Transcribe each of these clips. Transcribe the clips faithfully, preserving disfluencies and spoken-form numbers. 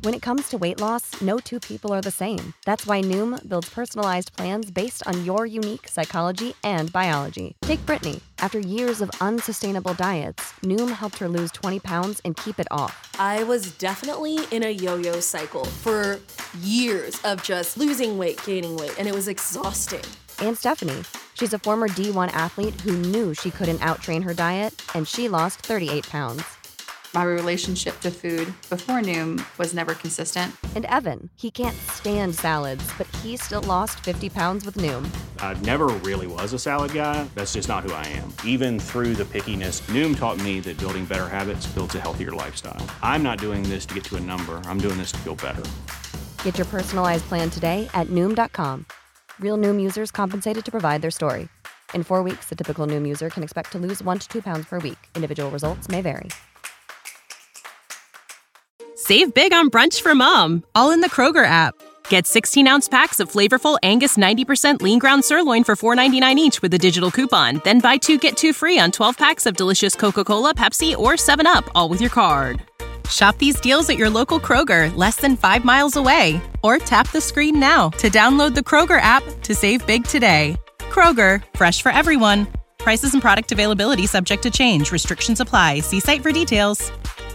When it comes to weight loss, no two people are the same. That's why Noom builds personalized plans based on your unique psychology and biology. Take Brittany. After years of unsustainable diets, Noom helped her lose twenty pounds and keep it off. I was definitely in a yo-yo cycle for years of just losing weight, gaining weight, and it was exhausting. And Stephanie. She's a former D one athlete who knew she couldn't outtrain her diet, and she lost thirty-eight pounds. My relationship to food before Noom was never consistent. And Evan, he can't stand salads, but he still lost fifty pounds with Noom. I never really was a salad guy. That's just not who I am. Even through the pickiness, Noom taught me that building better habits builds a healthier lifestyle. I'm not doing this to get to a number. I'm doing this to feel better. Get your personalized plan today at Noom dot com. Real Noom users compensated to provide their story. In four weeks, the typical Noom user can expect to lose one to two pounds per week. Individual results may vary. Save big on brunch for mom, all in the Kroger app. Get sixteen-ounce packs of flavorful Angus ninety percent lean ground sirloin for four ninety-nine each with a digital coupon. Then buy two, get two free on twelve packs of delicious Coca-Cola, Pepsi, or seven up, all with your card. Shop these deals at your local Kroger, less than five miles away. Or tap the screen now to download the Kroger app to save big today. Kroger, fresh for everyone. Prices and product availability subject to change. Restrictions apply. See site for details.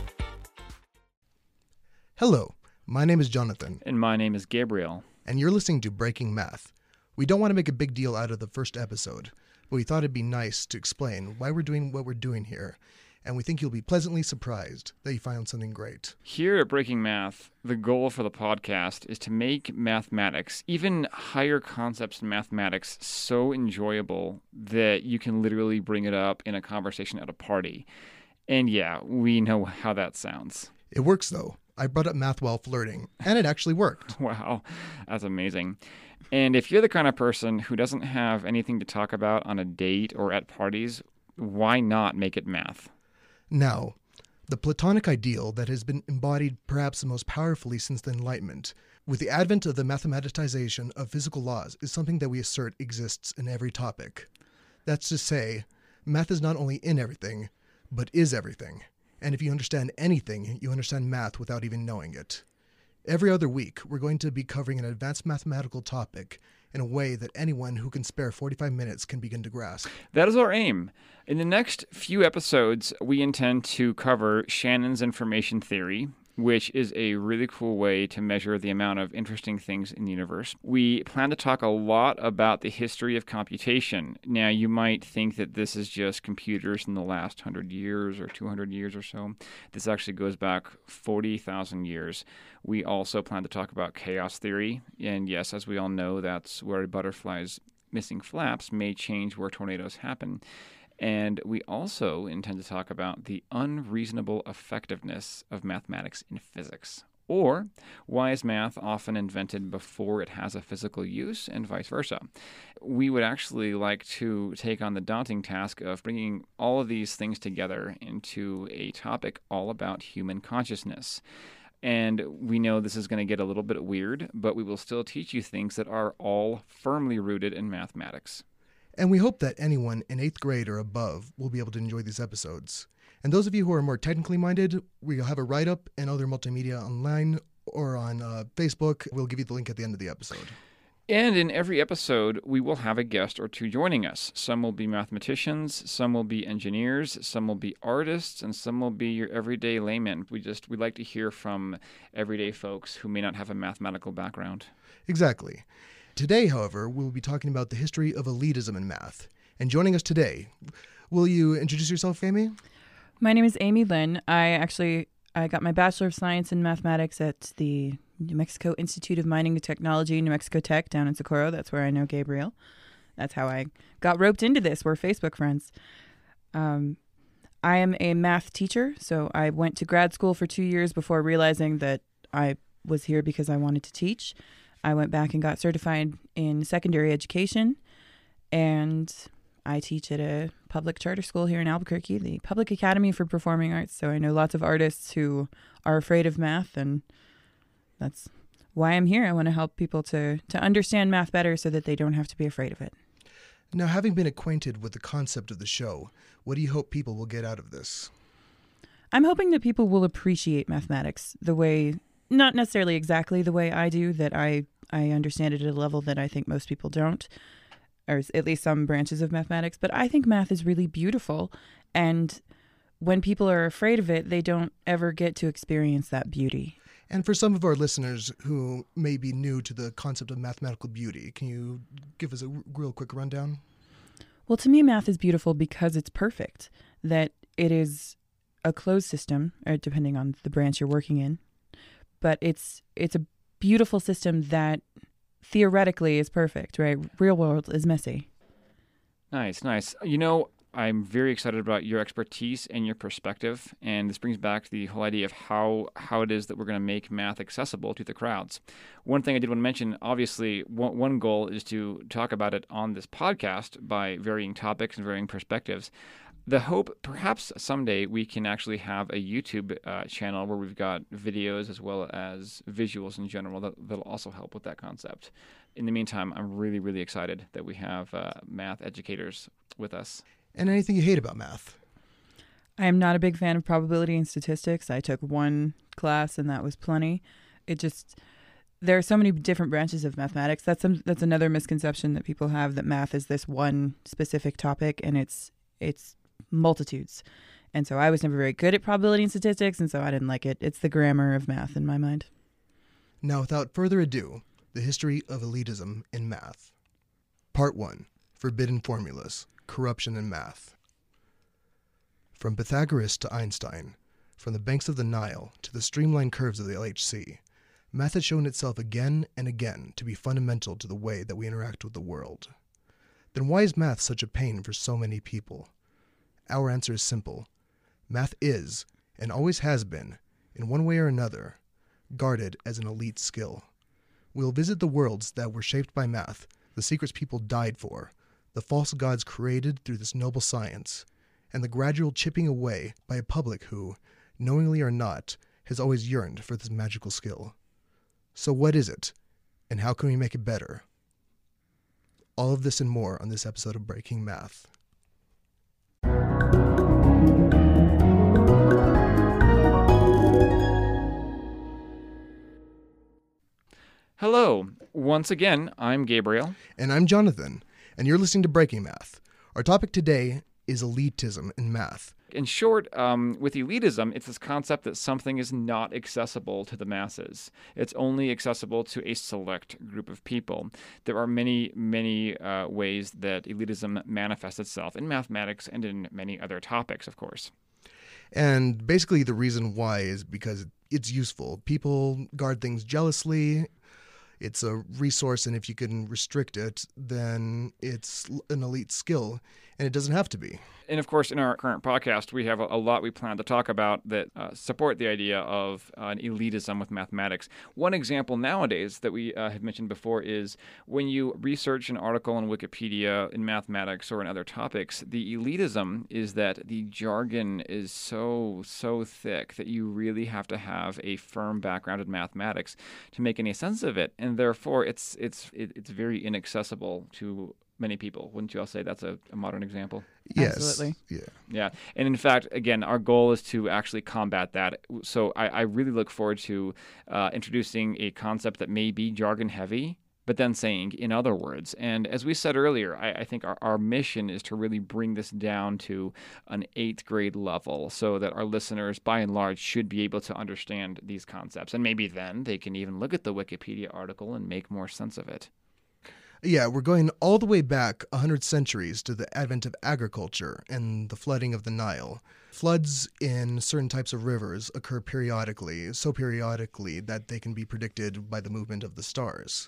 Hello, my name is Jonathan. And my name is Gabriel. And you're listening to Breaking Math. We don't want to make a big deal out of the first episode, but we thought it'd be nice to explain why we're doing what we're doing here. And we think you'll be pleasantly surprised that you found something great. Here at Breaking Math, the goal for the podcast is to make mathematics, even higher concepts in mathematics, so enjoyable that you can literally bring it up in a conversation at a party. And yeah, we know how that sounds. It works, though. I brought up math while flirting, and it actually worked. Wow, that's amazing. And if you're the kind of person who doesn't have anything to talk about on a date or at parties, why not make it math? Now, the Platonic ideal that has been embodied perhaps the most powerfully since the Enlightenment, with the advent of the mathematization of physical laws, is something that we assert exists in every topic. That's to say, math is not only in everything, but is everything. And if you understand anything, you understand math without even knowing it. Every other week, we're going to be covering an advanced mathematical topic in a way that anyone who can spare forty-five minutes can begin to grasp. That is our aim. In the next few episodes, we intend to cover Shannon's information theory, which is a really cool way to measure the amount of interesting things in the universe. We plan to talk a lot about the history of computation. Now, you might think that this is just computers in the last one hundred years or two hundred years or so. This actually goes back forty thousand years. We also plan to talk about chaos theory. And yes, as we all know, that's where a butterfly's missing flaps may change where tornadoes happen. And we also intend to talk about the unreasonable effectiveness of mathematics in physics. Or, why is math often invented before it has a physical use, and vice versa? We would actually like to take on the daunting task of bringing all of these things together into a topic all about human consciousness. And we know this is going to get a little bit weird, but we will still teach you things that are all firmly rooted in mathematics. And we hope that anyone in eighth grade or above will be able to enjoy these episodes. And those of you who are more technically minded, we'll have a write-up and other multimedia online or on uh, Facebook. We'll give you the link at the end of the episode. And in every episode, we will have a guest or two joining us. Some will be mathematicians, some will be engineers, some will be artists, and some will be your everyday laymen. We just we like to hear from everyday folks who may not have a mathematical background. Exactly. Today, however, we'll be talking about the history of elitism in math. And joining us today, will you introduce yourself, Amy? My name is Amy Lynn. I actually I got my Bachelor of Science in Mathematics at the New Mexico Institute of Mining and Technology, New Mexico Tech, down in Socorro. That's where I know Gabriel. That's how I got roped into this. We're Facebook friends. Um, I am a math teacher, so I went to grad school for two years before realizing that I was here because I wanted to teach. I went back and got certified in secondary education, and I teach at a public charter school here in Albuquerque, the Public Academy for Performing Arts. So I know lots of artists who are afraid of math, and that's why I'm here. I want to help people to, to understand math better so that they don't have to be afraid of it. Now, having been acquainted with the concept of the show, what do you hope people will get out of this? I'm hoping that people will appreciate mathematics the way not necessarily exactly the way I do, that I, I understand it at a level that I think most people don't, or at least some branches of mathematics. But I think math is really beautiful. And when people are afraid of it, they don't ever get to experience that beauty. And for some of our listeners who may be new to the concept of mathematical beauty, can you give us a r- real quick rundown? Well, to me, math is beautiful because it's perfect, that it is a closed system, or depending on the branch you're working in. But it's it's a beautiful system that theoretically is perfect, right? Real world is messy. Nice, nice. You know, I'm very excited about your expertise and your perspective, and this brings back to the whole idea of how, how it is that we're going to make math accessible to the crowds. One thing I did want to mention, obviously, one, one goal is to talk about it on this podcast by varying topics and varying perspectives. The hope, perhaps someday, we can actually have a YouTube uh, channel where we've got videos as well as visuals in general that, that'll also help with that concept. In the meantime, I'm really, really excited that we have uh, math educators with us. And anything you hate about math? I am not a big fan of probability and statistics. I took one class and that was plenty. It just, there are so many different branches of mathematics. That's some, that's another misconception that people have, that math is this one specific topic, and it's it's multitudes. And so I was never very good at probability and statistics, and so I didn't like it. It's the grammar of math in my mind. Now, without further ado, the history of elitism in math. Part one, Forbidden Formulas. Corruption in math. From Pythagoras to Einstein, from the banks of the Nile to the streamlined curves of the L H C, math has shown itself again and again to be fundamental to the way that we interact with the world. Then why is math such a pain for so many people? Our answer is simple. Math is, and always has been, in one way or another, guarded as an elite skill. We'll visit the worlds that were shaped by math, the secrets people died for, the false gods created through this noble science, and the gradual chipping away by a public who, knowingly or not, has always yearned for this magical skill. So what is it, and how can we make it better? All of this and more on this episode of Breaking Math. Hello. Once again, I'm Gabriel. And I'm Jonathan, and you're listening to Breaking Math. Our topic today is elitism in math. In short, um, with elitism, it's this concept that something is not accessible to the masses. It's only accessible to a select group of people. There are many, many uh, ways that elitism manifests itself in mathematics and in many other topics, of course. And basically the reason why is because it's useful. People guard things jealously. It's a resource, and if you can restrict it, then it's an elite skill, and it doesn't have to be. And of course, in our current podcast, we have a, a lot we plan to talk about that uh, support the idea of uh, an elitism with mathematics. One example nowadays that we uh, have mentioned before is when you research an article on Wikipedia in mathematics or in other topics, the elitism is that the jargon is so, so thick that you really have to have a firm background in mathematics to make any sense of it. And therefore, it's, it's, it, it's very inaccessible to many people. Wouldn't you all say that's a, a modern example? Yes. Absolutely. Yeah. Yeah. And in fact, again, our goal is to actually combat that. So I, I really look forward to uh, introducing a concept that may be jargon heavy, but then saying in other words. And as we said earlier, I, I think our, our mission is to really bring this down to an eighth grade level so that our listeners, by and large, should be able to understand these concepts. And maybe then they can even look at the Wikipedia article and make more sense of it. Yeah, we're going all the way back one hundred centuries to the advent of agriculture and the flooding of the Nile. Floods in certain types of rivers occur periodically, so periodically that they can be predicted by the movement of the stars.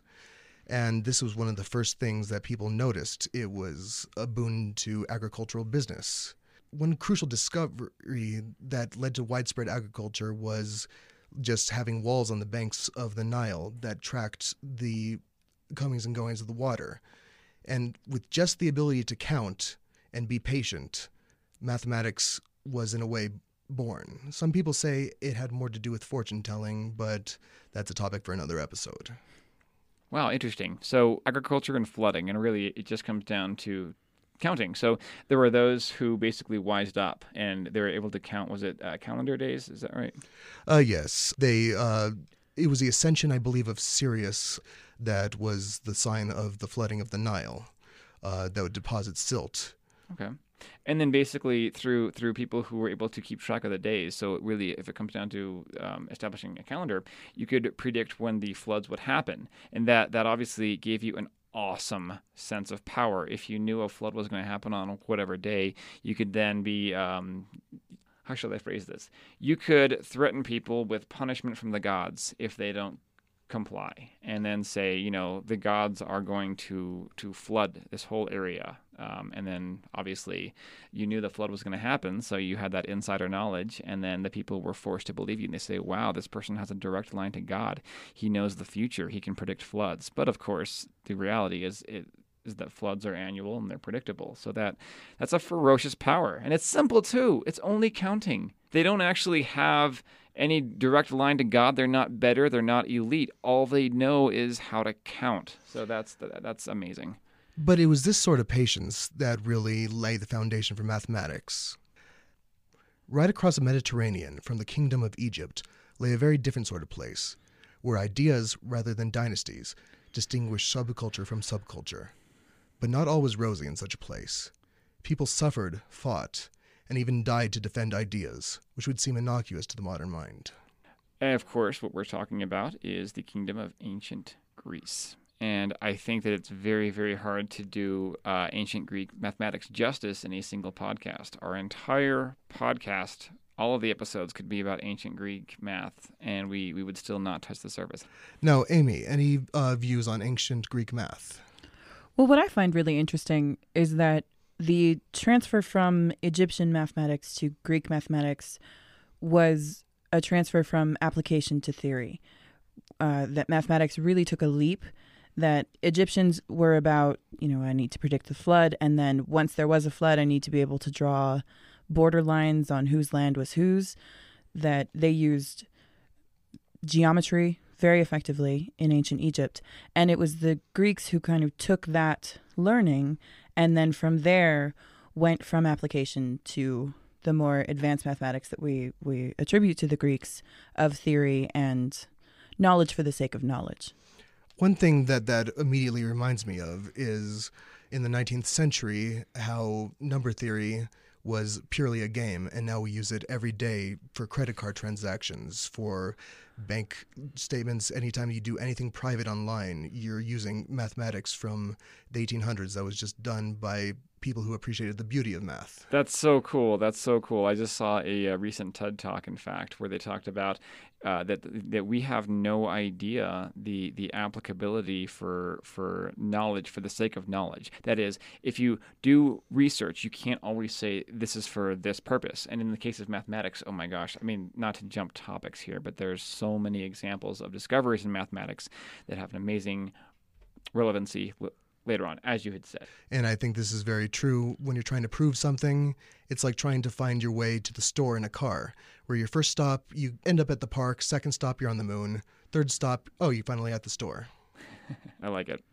And this was one of the first things that people noticed. It was a boon to agricultural business. One crucial discovery that led to widespread agriculture was just having walls on the banks of the Nile that tracked the comings and goings of the water. And with just the ability to count and be patient, mathematics was in a way born. Some people say it had more to do with fortune telling, but that's a topic for another episode. Wow, interesting. So agriculture and flooding, and really it just comes down to counting. So there were those who basically wised up and they were able to count, was it uh, calendar days? Is that right? Uh, yes. They uh, It was the ascension, I believe, of Sirius that was the sign of the flooding of the Nile uh, that would deposit silt. Okay. And then basically through through people who were able to keep track of the days. So really, if it comes down to um, establishing a calendar, you could predict when the floods would happen. And that, that obviously gave you an awesome sense of power. If you knew a flood was going to happen on whatever day, you could then be... Um, how shall I phrase this? You could threaten people with punishment from the gods if they don't comply, and then say, you know, the gods are going to to flood this whole area. Um, and then obviously you knew the flood was going to happen, so you had that insider knowledge, and then the people were forced to believe you. And they say, wow, this person has a direct line to God. He knows the future. He can predict floods. But of course, the reality is it is that floods are annual and they're predictable. So that that's a ferocious power. And it's simple too. It's only counting. They don't actually have any direct line to God. They're not better. They're not elite. All they know is how to count. So that's that's amazing. But it was this sort of patience that really laid the foundation for mathematics. Right across the Mediterranean from the Kingdom of Egypt lay a very different sort of place, where ideas rather than dynasties distinguished subculture from subculture. But not all was rosy in such a place. People suffered, fought, and even died to defend ideas, which would seem innocuous to the modern mind. And of course, what we're talking about is the kingdom of ancient Greece. And I think that it's very, very hard to do uh, ancient Greek mathematics justice in a single podcast. Our entire podcast, all of the episodes could be about ancient Greek math, and we, we would still not touch the surface. Now, Amy, any uh, views on ancient Greek math? Well, what I find really interesting is that the transfer from Egyptian mathematics to Greek mathematics was a transfer from application to theory. Uh, that mathematics really took a leap, that Egyptians were about, you know, I need to predict the flood, and then once there was a flood, I need to be able to draw border lines on whose land was whose, that they used geometry very effectively in ancient Egypt. And it was the Greeks who kind of took that learning and then from there went from application to the more advanced mathematics that we, we attribute to the Greeks of theory and knowledge for the sake of knowledge. One thing that that immediately reminds me of is in the nineteenth century, how number theory was purely a game, and now we use it every day for credit card transactions, for bank statements. Anytime you do anything private online, you're using mathematics from the eighteen hundreds that was just done by people who appreciated the beauty of math. That's so cool. That's so cool. I just saw a, a recent TED Talk, in fact, where they talked about uh, that that we have no idea the the applicability for for knowledge for the sake of knowledge. That is, if you do research, you can't always say this is for this purpose. And in the case of mathematics, oh my gosh, I mean, not to jump topics here, but there's so many examples of discoveries in mathematics that have an amazing relevancy later on, as you had said. And I think this is very true when you're trying to prove something. It's like trying to find your way to the store in a car, where your first stop, you end up at the park, second stop, you're on the moon, third stop, oh, you're finally at the store. I like it.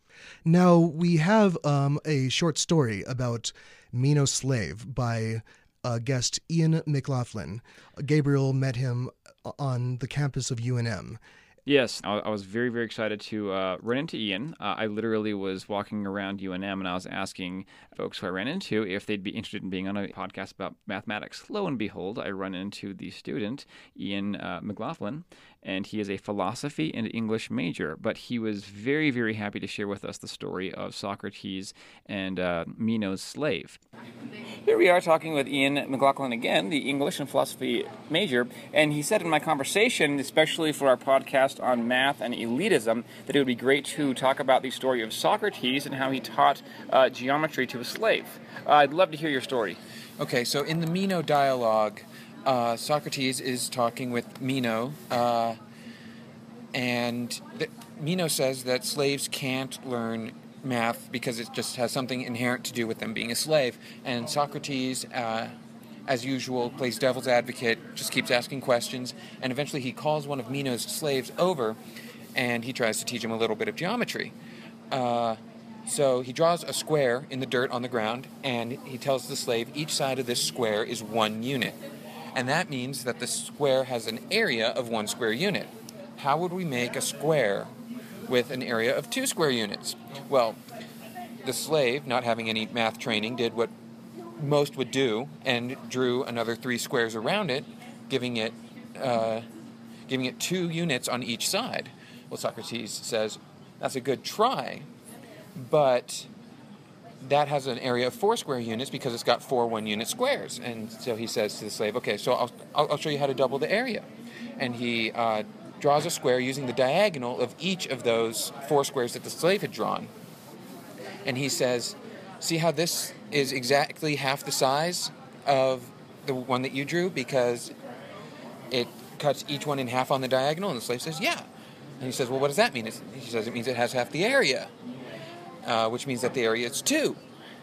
Now, we have um, a short story about Meno's Slave by uh, guest Ian McLaughlin. Gabriel met him on the campus of U N M. Yes, I, I was very, very excited to uh, run into Ian. Uh, I literally was walking around U N M and I was asking folks who I ran into if they'd be interested in being on a podcast about mathematics. Lo and behold, I run into the student, Ian uh, McLaughlin, and he is a philosophy and English major. But he was very, very happy to share with us the story of Socrates and uh, Meno's slave. Here we are talking with Ian McLaughlin again, the English and philosophy major, and he said in my conversation, especially for our podcast on math and elitism, that it would be great to talk about the story of Socrates and how he taught uh, geometry to a slave. Uh, I'd love to hear your story. Okay, so in the Meno dialogue, uh, Socrates is talking with Meno, uh, and the, Meno says that slaves can't learn math because it just has something inherent to do with them being a slave. And Socrates, uh, as usual, plays devil's advocate, just keeps asking questions, and eventually he calls one of Meno's slaves over, and he tries to teach him a little bit of geometry. Uh, so he draws a square in the dirt on the ground, and he tells the slave each side of this square is one unit. And that means that the square has an area of one square unit. how would we make a square with an area of two square units? Well, the slave, not having any math training, did what most would do and drew another three squares around it, giving it uh, giving it two units on each side. Well, Socrates says, that's a good try, but that has an area of four square units because it's got four one-unit squares. And so he says to the slave, okay, so I'll, I'll show you how to double the area. And he uh, draws a square using the diagonal of each of those four squares that the slave had drawn. And he says, see how this is exactly half the size of the one that you drew because it cuts each one in half on the diagonal? And the slave says, yeah. And he says, well, what does that mean? It's, he says, it means it has half the area, uh, which means that the area is two.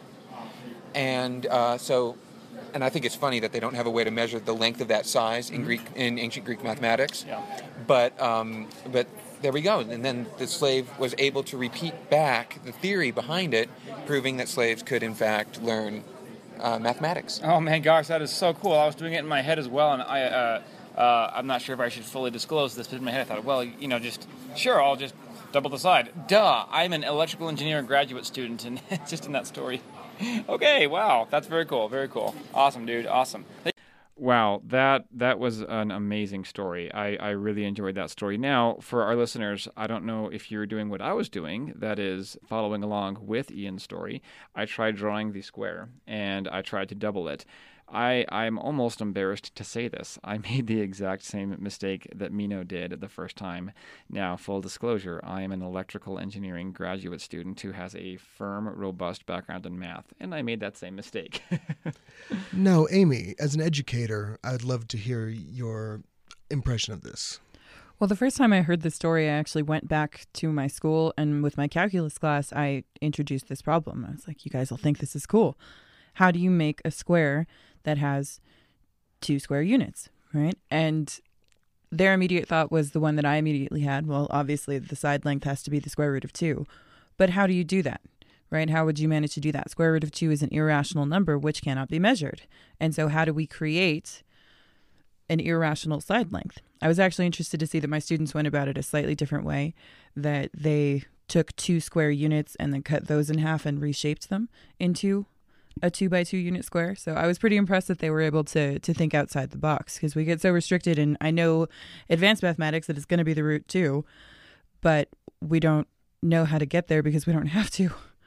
And uh, so, and I think it's funny that they don't have a way to measure the length of that size in Greek, in ancient Greek mathematics. Yeah. But, um, but there we go. And then the slave was able to repeat back the theory behind it, proving that slaves could, in fact, learn uh, mathematics. Oh, man, gosh, that is so cool. I was doing it in my head as well, and I... Uh, Uh, I'm not sure if I should fully disclose this, but in my head I thought, well, you know, just, sure, I'll just double the side. Duh, I'm an electrical engineering graduate student, and it's just in that story. Okay, wow, that's very cool, very cool. Awesome, dude, awesome. Wow, that that was an amazing story. I, I really enjoyed that story. Now, for our listeners, I don't know if you're doing what I was doing, that is following along with Ian's story. I tried drawing the square, and I tried to double it. I, I'm almost embarrassed to say this. I made the exact same mistake that Mino did the first time. Now, full disclosure, I am an electrical engineering graduate student who has a firm, robust background in math, and I made that same mistake. Now, Amy, as an educator, I'd love to hear your impression of this. Well, the first time I heard this story, I actually went back to my school, and with my calculus class, I introduced this problem. I was like, you guys will think this is cool. How do you make a square that has two square units, right? And their immediate thought was the one that I immediately had. Well, obviously, the side length has to be the square root of two. But how do you do that, right? How would you manage to do that? Square root of two is an irrational number which cannot be measured. And so how do we create an irrational side length? I was actually interested to see that my students went about it a slightly different way, that they took two square units and then cut those in half and reshaped them into a two by two unit square. So I was pretty impressed that they were able to to think outside the box, because we get so restricted. And I know advanced mathematics that it's going to be the root two, but we don't know how to get there because we don't have to.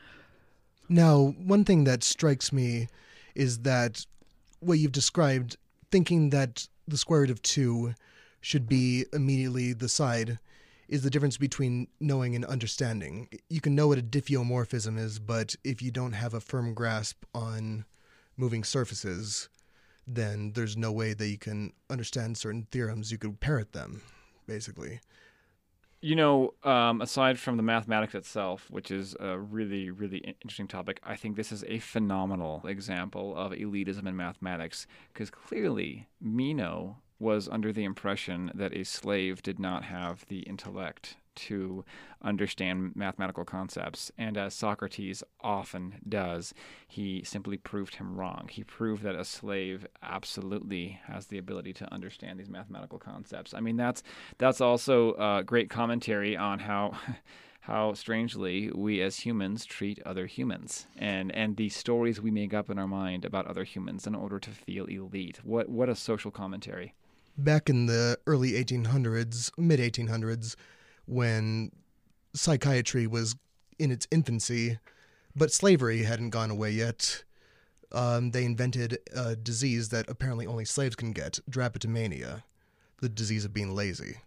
Now, one thing that strikes me is that what you've described, thinking that the square root of two should be immediately the side, is the difference between knowing and understanding. You can know what a diffeomorphism is, but if you don't have a firm grasp on moving surfaces, then there's no way that you can understand certain theorems. You could parrot them, basically. You know, um, aside from the mathematics itself, which is a really, really interesting topic, I think this is a phenomenal example of elitism in mathematics, because clearly Meno was under the impression that a slave did not have the intellect to understand mathematical concepts. And as Socrates often does, he simply proved him wrong. He proved that a slave absolutely has the ability to understand these mathematical concepts. I mean, that's that's also a great commentary on how how strangely we as humans treat other humans, and and the stories we make up in our mind about other humans in order to feel elite. What what a social commentary. Back in the early eighteen hundreds, mid eighteen hundreds, when psychiatry was in its infancy, but slavery hadn't gone away yet, um, they invented a disease that apparently only slaves can get, drapetomania, the disease of being lazy,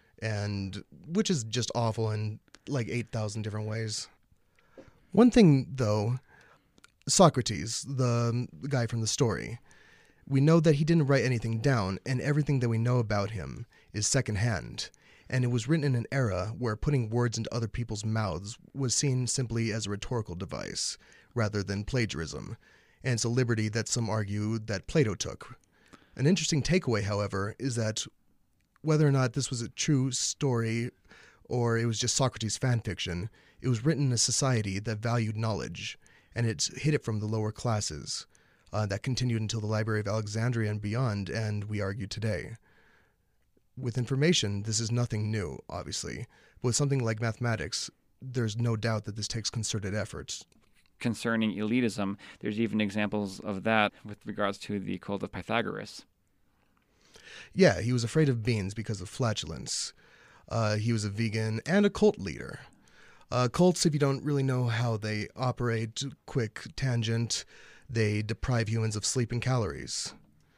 and which is just awful in like eight thousand different ways. One thing, though, Socrates, the, the guy from the story, we know that he didn't write anything down, and everything that we know about him is secondhand. And it was written in an era where putting words into other people's mouths was seen simply as a rhetorical device, rather than plagiarism. And it's a liberty that some argue that Plato took. An interesting takeaway, however, is that whether or not this was a true story or it was just Socrates' fan fiction, it was written in a society that valued knowledge, and it hid it from the lower classes. Uh, that continued until the Library of Alexandria and beyond, and we argue today. With information, this is nothing new, obviously. But with something like mathematics, there's no doubt that this takes concerted efforts. Concerning elitism, there's even examples of that with regards to the cult of Pythagoras. Yeah, he was afraid of beans because of flatulence. Uh, he was a vegan and a cult leader. Uh, cults, if you don't really know how they operate, quick tangent, they deprive humans of sleep and calories.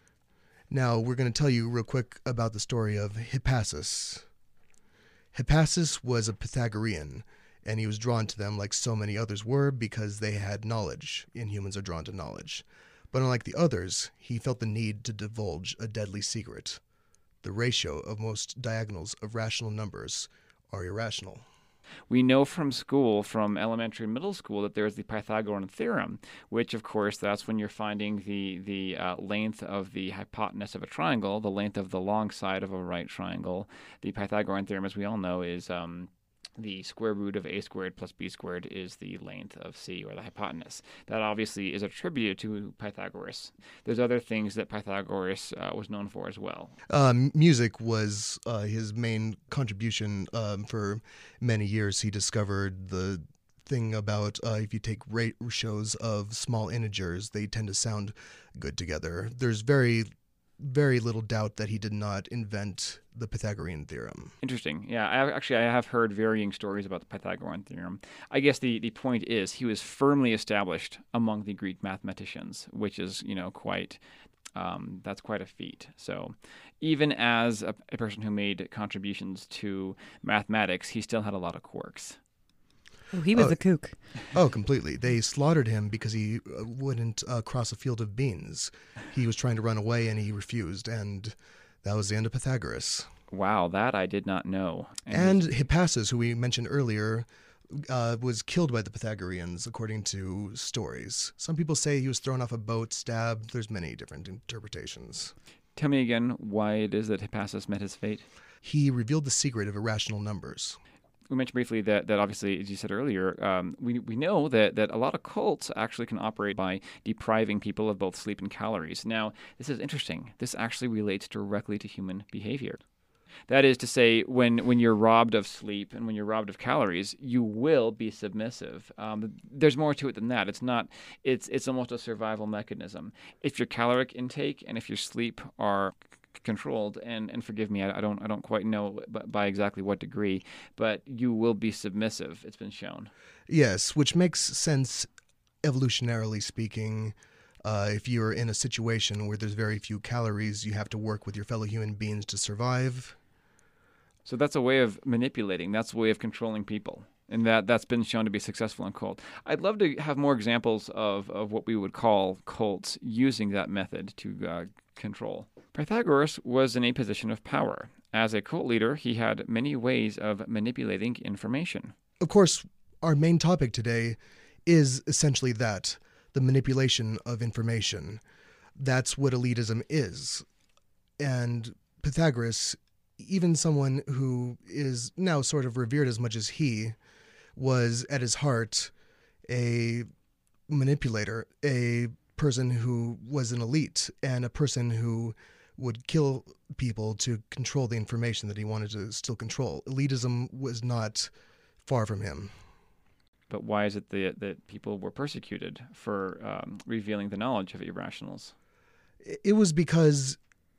Now, we're going to tell you real quick about the story of Hippasus. Hippasus was a Pythagorean, and he was drawn to them like so many others were because they had knowledge, and humans are drawn to knowledge. But unlike the others, he felt the need to divulge a deadly secret. The ratio of most diagonals of rational numbers are irrational. We know from school, from elementary and middle school, that there's the Pythagorean theorem, which, of course, that's when you're finding the, the uh, length of the hypotenuse of a triangle, the length of the long side of a right triangle. The Pythagorean theorem, as we all know, is um, the square root of a squared plus b squared is the length of c, or the hypotenuse. That obviously is attributed to Pythagoras. There's other things that Pythagoras uh, was known for as well. Um, music was uh, his main contribution. Um, for many years, he discovered the thing about uh, if you take ratios of small integers, they tend to sound good together. There's very very little doubt that he did not invent the Pythagorean theorem. Interesting. Yeah, I actually I have heard varying stories about the Pythagorean theorem. I guess the, the point is he was firmly established among the Greek mathematicians, which is, you know, quite um, that's quite a feat. So even as a, a person who made contributions to mathematics, he still had a lot of quirks. Oh, he was oh, a kook. Oh, completely. They slaughtered him because he uh, wouldn't uh, cross a field of beans. He was trying to run away and he refused, and that was the end of Pythagoras. Wow, that I did not know. And, and Hippasus, who we mentioned earlier, uh, was killed by the Pythagoreans, according to stories. Some people say he was thrown off a boat, stabbed. There's many different interpretations. Tell me again why it is that Hippasus met his fate. He revealed the secret of irrational numbers. We mentioned briefly that, that obviously, as you said earlier, um, we we know that, that a lot of cults actually can operate by depriving people of both sleep and calories. Now, this is interesting. This actually relates directly to human behavior. That is to say, when, when you're robbed of sleep and when you're robbed of calories, you will be submissive. Um, there's more to it than that. It's not. It's it's almost a survival mechanism. If your caloric intake and if your sleep are controlled, and, and forgive me, I, I don't I don't quite know by exactly what degree, but you will be submissive. It's been shown. Yes, which makes sense evolutionarily speaking. Uh, if you're in a situation where there's very few calories, you have to work with your fellow human beings to survive. So that's a way of manipulating. That's a way of controlling people. And that, that's been shown to be successful in cult. I'd love to have more examples of, of what we would call cults using that method to uh, control. Pythagoras was in a position of power. As a cult leader, he had many ways of manipulating information. Of course, our main topic today is essentially that, the manipulation of information. That's what elitism is. And Pythagoras, even someone who is now sort of revered as much as he, was at his heart a manipulator, a person who was an elite, and a person who would kill people to control the information that he wanted to still control. Elitism was not far from him. But why is it that, that people were persecuted for um, revealing the knowledge of irrationals? It was because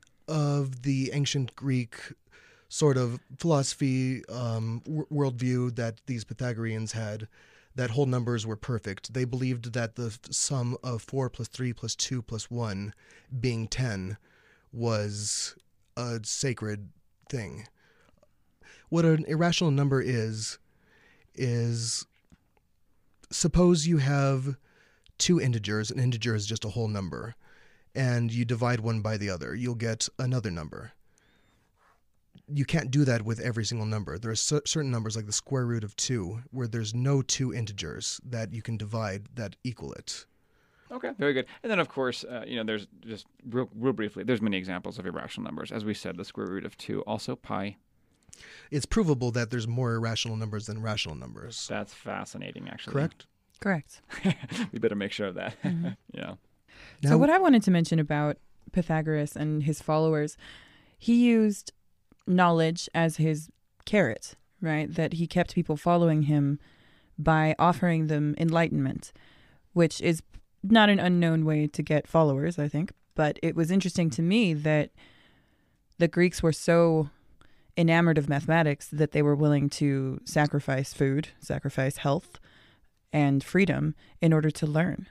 of the ancient Greek sort of philosophy, um, w- worldview that these Pythagoreans had, that whole numbers were perfect. They believed that the sum of four plus three plus two plus one being ten was a sacred thing. What an irrational number is, is suppose you have two integers. An integer is just a whole number, and you divide one by the other. You'll get another number. You can't do that with every single number. There are c- certain numbers, like the square root of two, where there's no two integers that you can divide that equal it. Okay, very good. And then, of course, uh, you know, there's just real, real briefly, there's many examples of irrational numbers. As we said, the square root of two, also pi. It's provable that there's more irrational numbers than rational numbers. That's fascinating, actually. Correct? Correct. We better make sure of that. Mm-hmm. Yeah. Now, so what I wanted to mention about Pythagoras and his followers, he used knowledge as his carrot, right? That he kept people following him by offering them enlightenment, which is not an unknown way to get followers, I think. But it was interesting to me that the Greeks were so enamored of mathematics that they were willing to sacrifice food, sacrifice health and freedom in order to learn.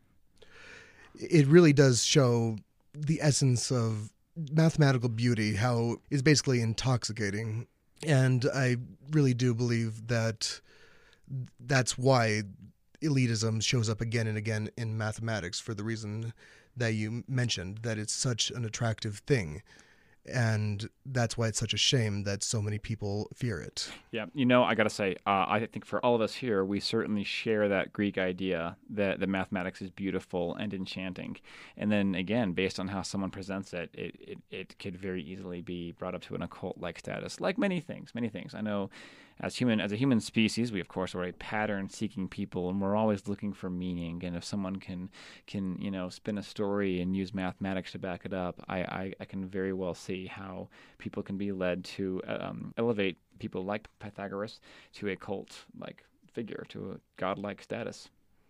It really does show the essence of mathematical beauty, how it's basically intoxicating. And I really do believe that that's why elitism shows up again and again in mathematics, for the reason that you mentioned, that it's such an attractive thing. And that's why it's such a shame that so many people fear it. Yeah, you know, I got to say, uh, I think for all of us here, we certainly share that Greek idea that the mathematics is beautiful and enchanting. And then again, based on how someone presents it, it, it, it could very easily be brought up to an occult-like status, like many things, many things. I know as human, as a human species, we of course are a pattern-seeking people, and we're always looking for meaning. And if someone can, can you know, spin a story and use mathematics to back it up, I, I, I can very well see how people can be led to um, elevate people like Pythagoras to a cult-like figure, to a godlike status.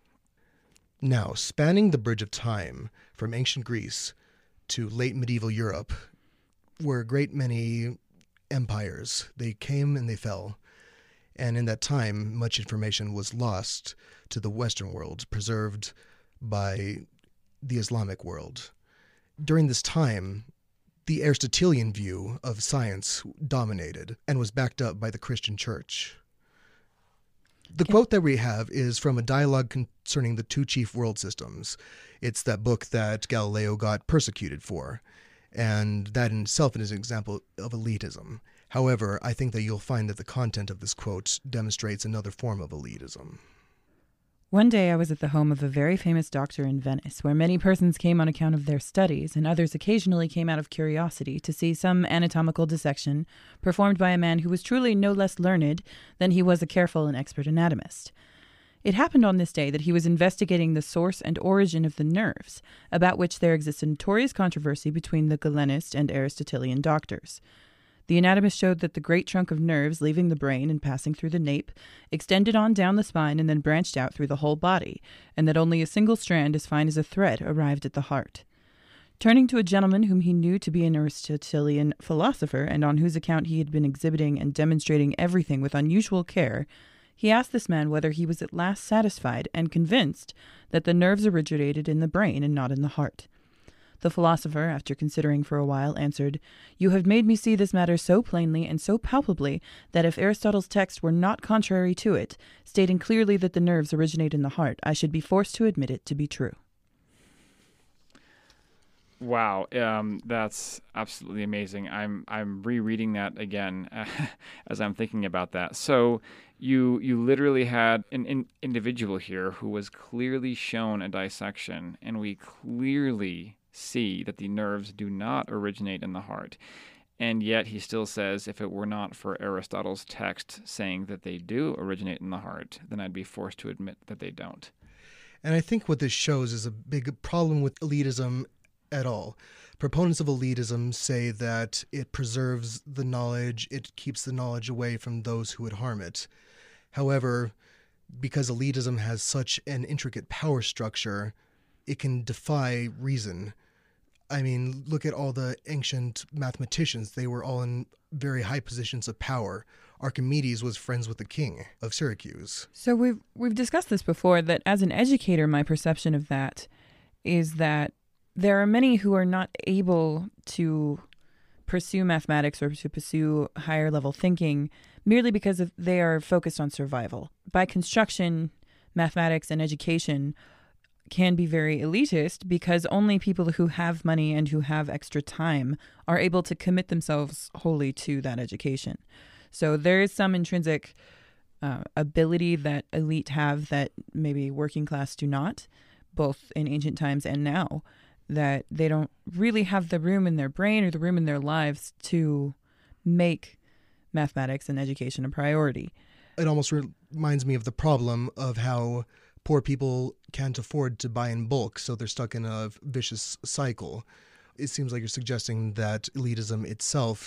Now, spanning the bridge of time from ancient Greece to late medieval Europe were a great many empires. They came and they fell. And in that time, much information was lost to the Western world, preserved by the Islamic world. During this time, the Aristotelian view of science dominated and was backed up by the Christian church. The quote that we have is from a dialogue concerning the two chief world systems. It's that book that Galileo got persecuted for, and that in itself is an example of elitism. However, I think that you'll find that the content of this quote demonstrates another form of elitism. One day I was at the home of a very famous doctor in Venice, where many persons came on account of their studies, and others occasionally came out of curiosity to see some anatomical dissection performed by a man who was truly no less learned than he was a careful and expert anatomist. It happened on this day that he was investigating the source and origin of the nerves, about which there exists a notorious controversy between the Galenist and Aristotelian doctors. The anatomist showed that the great trunk of nerves leaving the brain and passing through the nape extended on down the spine and then branched out through the whole body, and that only a single strand as fine as a thread arrived at the heart. Turning to a gentleman whom he knew to be an Aristotelian philosopher, and on whose account he had been exhibiting and demonstrating everything with unusual care, he asked this man whether he was at last satisfied and convinced that the nerves originated in the brain and not in the heart. The philosopher, after considering for a while, answered, "You have made me see this matter so plainly and so palpably that if Aristotle's text were not contrary to it, stating clearly that the nerves originate in the heart, I should be forced to admit it to be true." Wow, um, that's absolutely amazing. I'm I'm rereading that again uh, as I'm thinking about that. So you you literally had an in, individual here who was clearly shown a dissection, and we clearly see that the nerves do not originate in the heart. And yet he still says, if it were not for Aristotle's text saying that they do originate in the heart, then I'd be forced to admit that they don't. And I think what this shows is a big problem with elitism at all. Proponents of elitism say that it preserves the knowledge, it keeps the knowledge away from those who would harm it. However, because elitism has such an intricate power structure, it can defy reason. I mean, look at all the ancient mathematicians. They were all in very high positions of power. Archimedes was friends with the king of Syracuse. So we've we've discussed this before, that as an educator, my perception of that is that there are many who are not able to pursue mathematics or to pursue higher level thinking merely because of they are focused on survival. By construction, mathematics and education can be very elitist because only people who have money and who have extra time are able to commit themselves wholly to that education. So there is some intrinsic uh, ability that elite have that maybe working class do not, both in ancient times and now, that they don't really have the room in their brain or the room in their lives to make mathematics and education a priority. It almost reminds me of the problem of how poor people can't afford to buy in bulk, so they're stuck in a vicious cycle. It seems like you're suggesting that elitism itself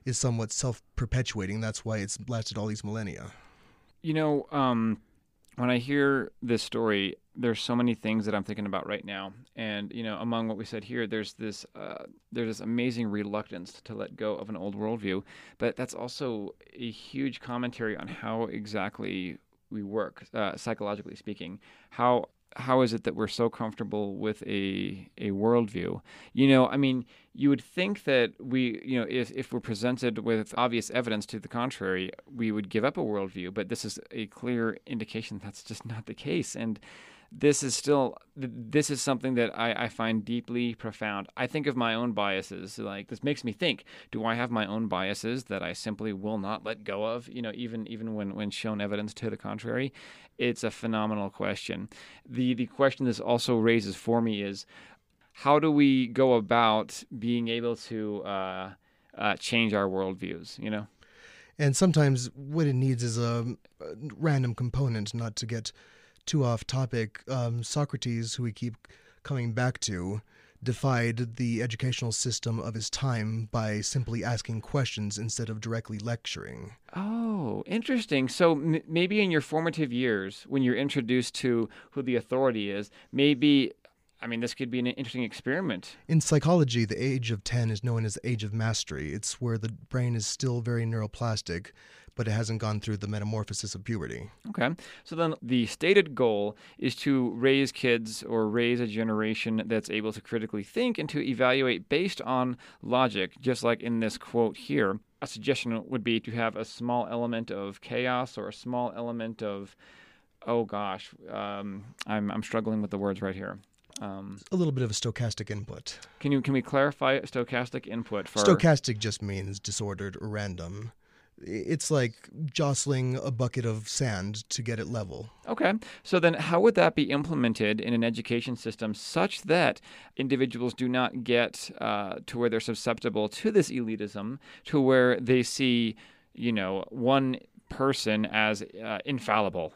is somewhat self-perpetuating. That's why it's lasted all these millennia. You know, um, when I hear this story, there's so many things that I'm thinking about right now. And, you know, among what we said here, there's this uh, there's this amazing reluctance to let go of an old worldview. But that's also a huge commentary on how exactly we work, uh, psychologically speaking. How how is it that we're so comfortable with a a worldview? You know, I mean, you would think that we, you know, if, if we're presented with obvious evidence to the contrary, we would give up a worldview. But this is a clear indication that's just not the case. And this is still, this is something that I, I find deeply profound. I think of my own biases. Like, this makes me think, do I have my own biases that I simply will not let go of, you know, even even when, when shown evidence to the contrary? It's a phenomenal question. The, the question this also raises for me is, how do we go about being able to uh, uh, change our worldviews, you know? And sometimes what it needs is a, a random component, not to get too off topic. Um, Socrates, who we keep coming back to, defied the educational system of his time by simply asking questions instead of directly lecturing. Oh, interesting. So m- maybe in your formative years, when you're introduced to who the authority is, maybe, I mean, this could be an interesting experiment. In psychology, the age of ten is known as the age of mastery. It's where the brain is still very neuroplastic, but it hasn't gone through the metamorphosis of puberty. Okay. So then the stated goal is to raise kids or raise a generation that's able to critically think and to evaluate based on logic, just like in this quote here. A suggestion would be to have a small element of chaos or a small element of, oh gosh, um, I'm I'm struggling with the words right here. Um, a little bit of a stochastic input. Can you can we clarify stochastic input for? Stochastic just means disordered or random. It's like jostling a bucket of sand to get it level. Okay. So then how would that be implemented in an education system such that individuals do not get uh, to where they're susceptible to this elitism, to where they see, you know, one person as uh, infallible?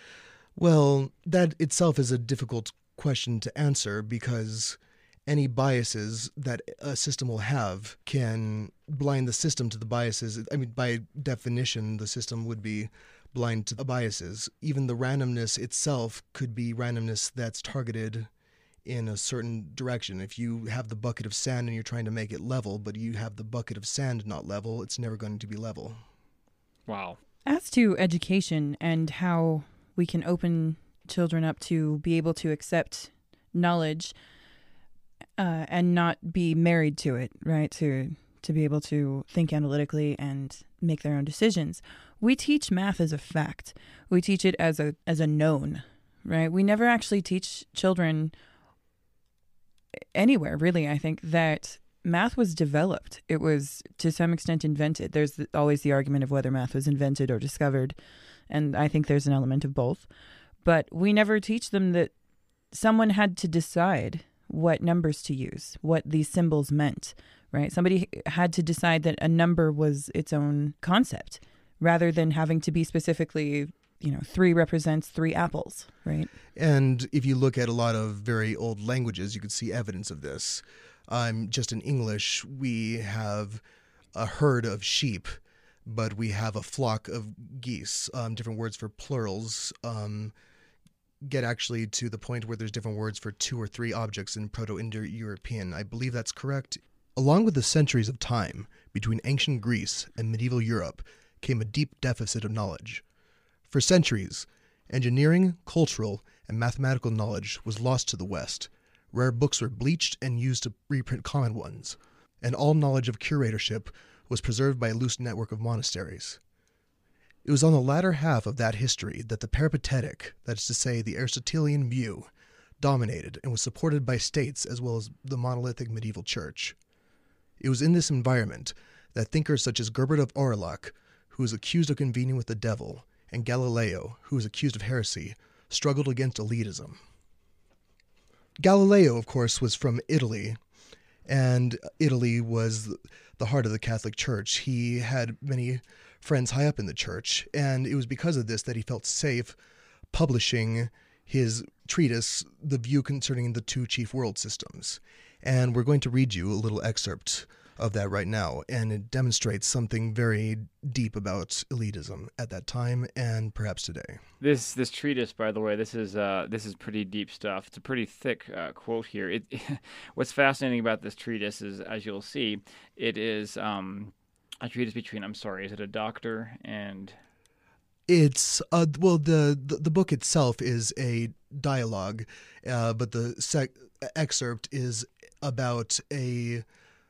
Well, that itself is a difficult question to answer, because any biases that a system will have can blind the system to the biases. I mean, by definition, the system would be blind to the biases. Even the randomness itself could be randomness that's targeted in a certain direction. If you have the bucket of sand and you're trying to make it level, but you have the bucket of sand not level, it's never going to be level. Wow. As to education and how we can open children up to be able to accept knowledge uh, and not be married to it, right? To to be able to think analytically and make their own decisions. We teach math as a fact. We teach it as a as a known, right? We never actually teach children anywhere, really. I think that math was developed. It was to some extent invented. There's always the argument of whether math was invented or discovered, and I think there's an element of both. But we never teach them that someone had to decide what numbers to use, what these symbols meant, right? Somebody had to decide that a number was its own concept, rather than having to be specifically, you know, three represents three apples, right? And if you look at a lot of very old languages, you can see evidence of this. Um, just in English, we have a herd of sheep, but we have a flock of geese. Um, different words for plurals um, get actually to the point where there's different words for two or three objects in Proto-Indo-European. I believe that's correct. Along with the centuries of time between ancient Greece and medieval Europe came a deep deficit of knowledge. For centuries, engineering, cultural, and mathematical knowledge was lost to the West. Rare books were bleached and used to reprint common ones, and all knowledge of curatorship was preserved by a loose network of monasteries. It was on the latter half of that history that the peripatetic, that is to say the Aristotelian view, dominated and was supported by states as well as the monolithic medieval church. It was in this environment that thinkers such as Gerbert of Aurillac, who was accused of convening with the devil, and Galileo, who was accused of heresy, struggled against elitism. Galileo, of course, was from Italy, and Italy was the heart of the Catholic Church. He had many friends high up in the church, and it was because of this that he felt safe publishing his treatise, The View Concerning the Two Chief World Systems. And we're going to read you a little excerpt of that right now, and it demonstrates something very deep about elitism at that time and perhaps today. This this treatise, by the way, this is uh, this is pretty deep stuff. It's a pretty thick uh, quote here. It, what's fascinating about this treatise is, as you'll see, it is um, a treatise between, I'm sorry, is it a doctor and... It's, uh, well, the, the, the book itself is a dialogue, uh, but the sec- excerpt is about a...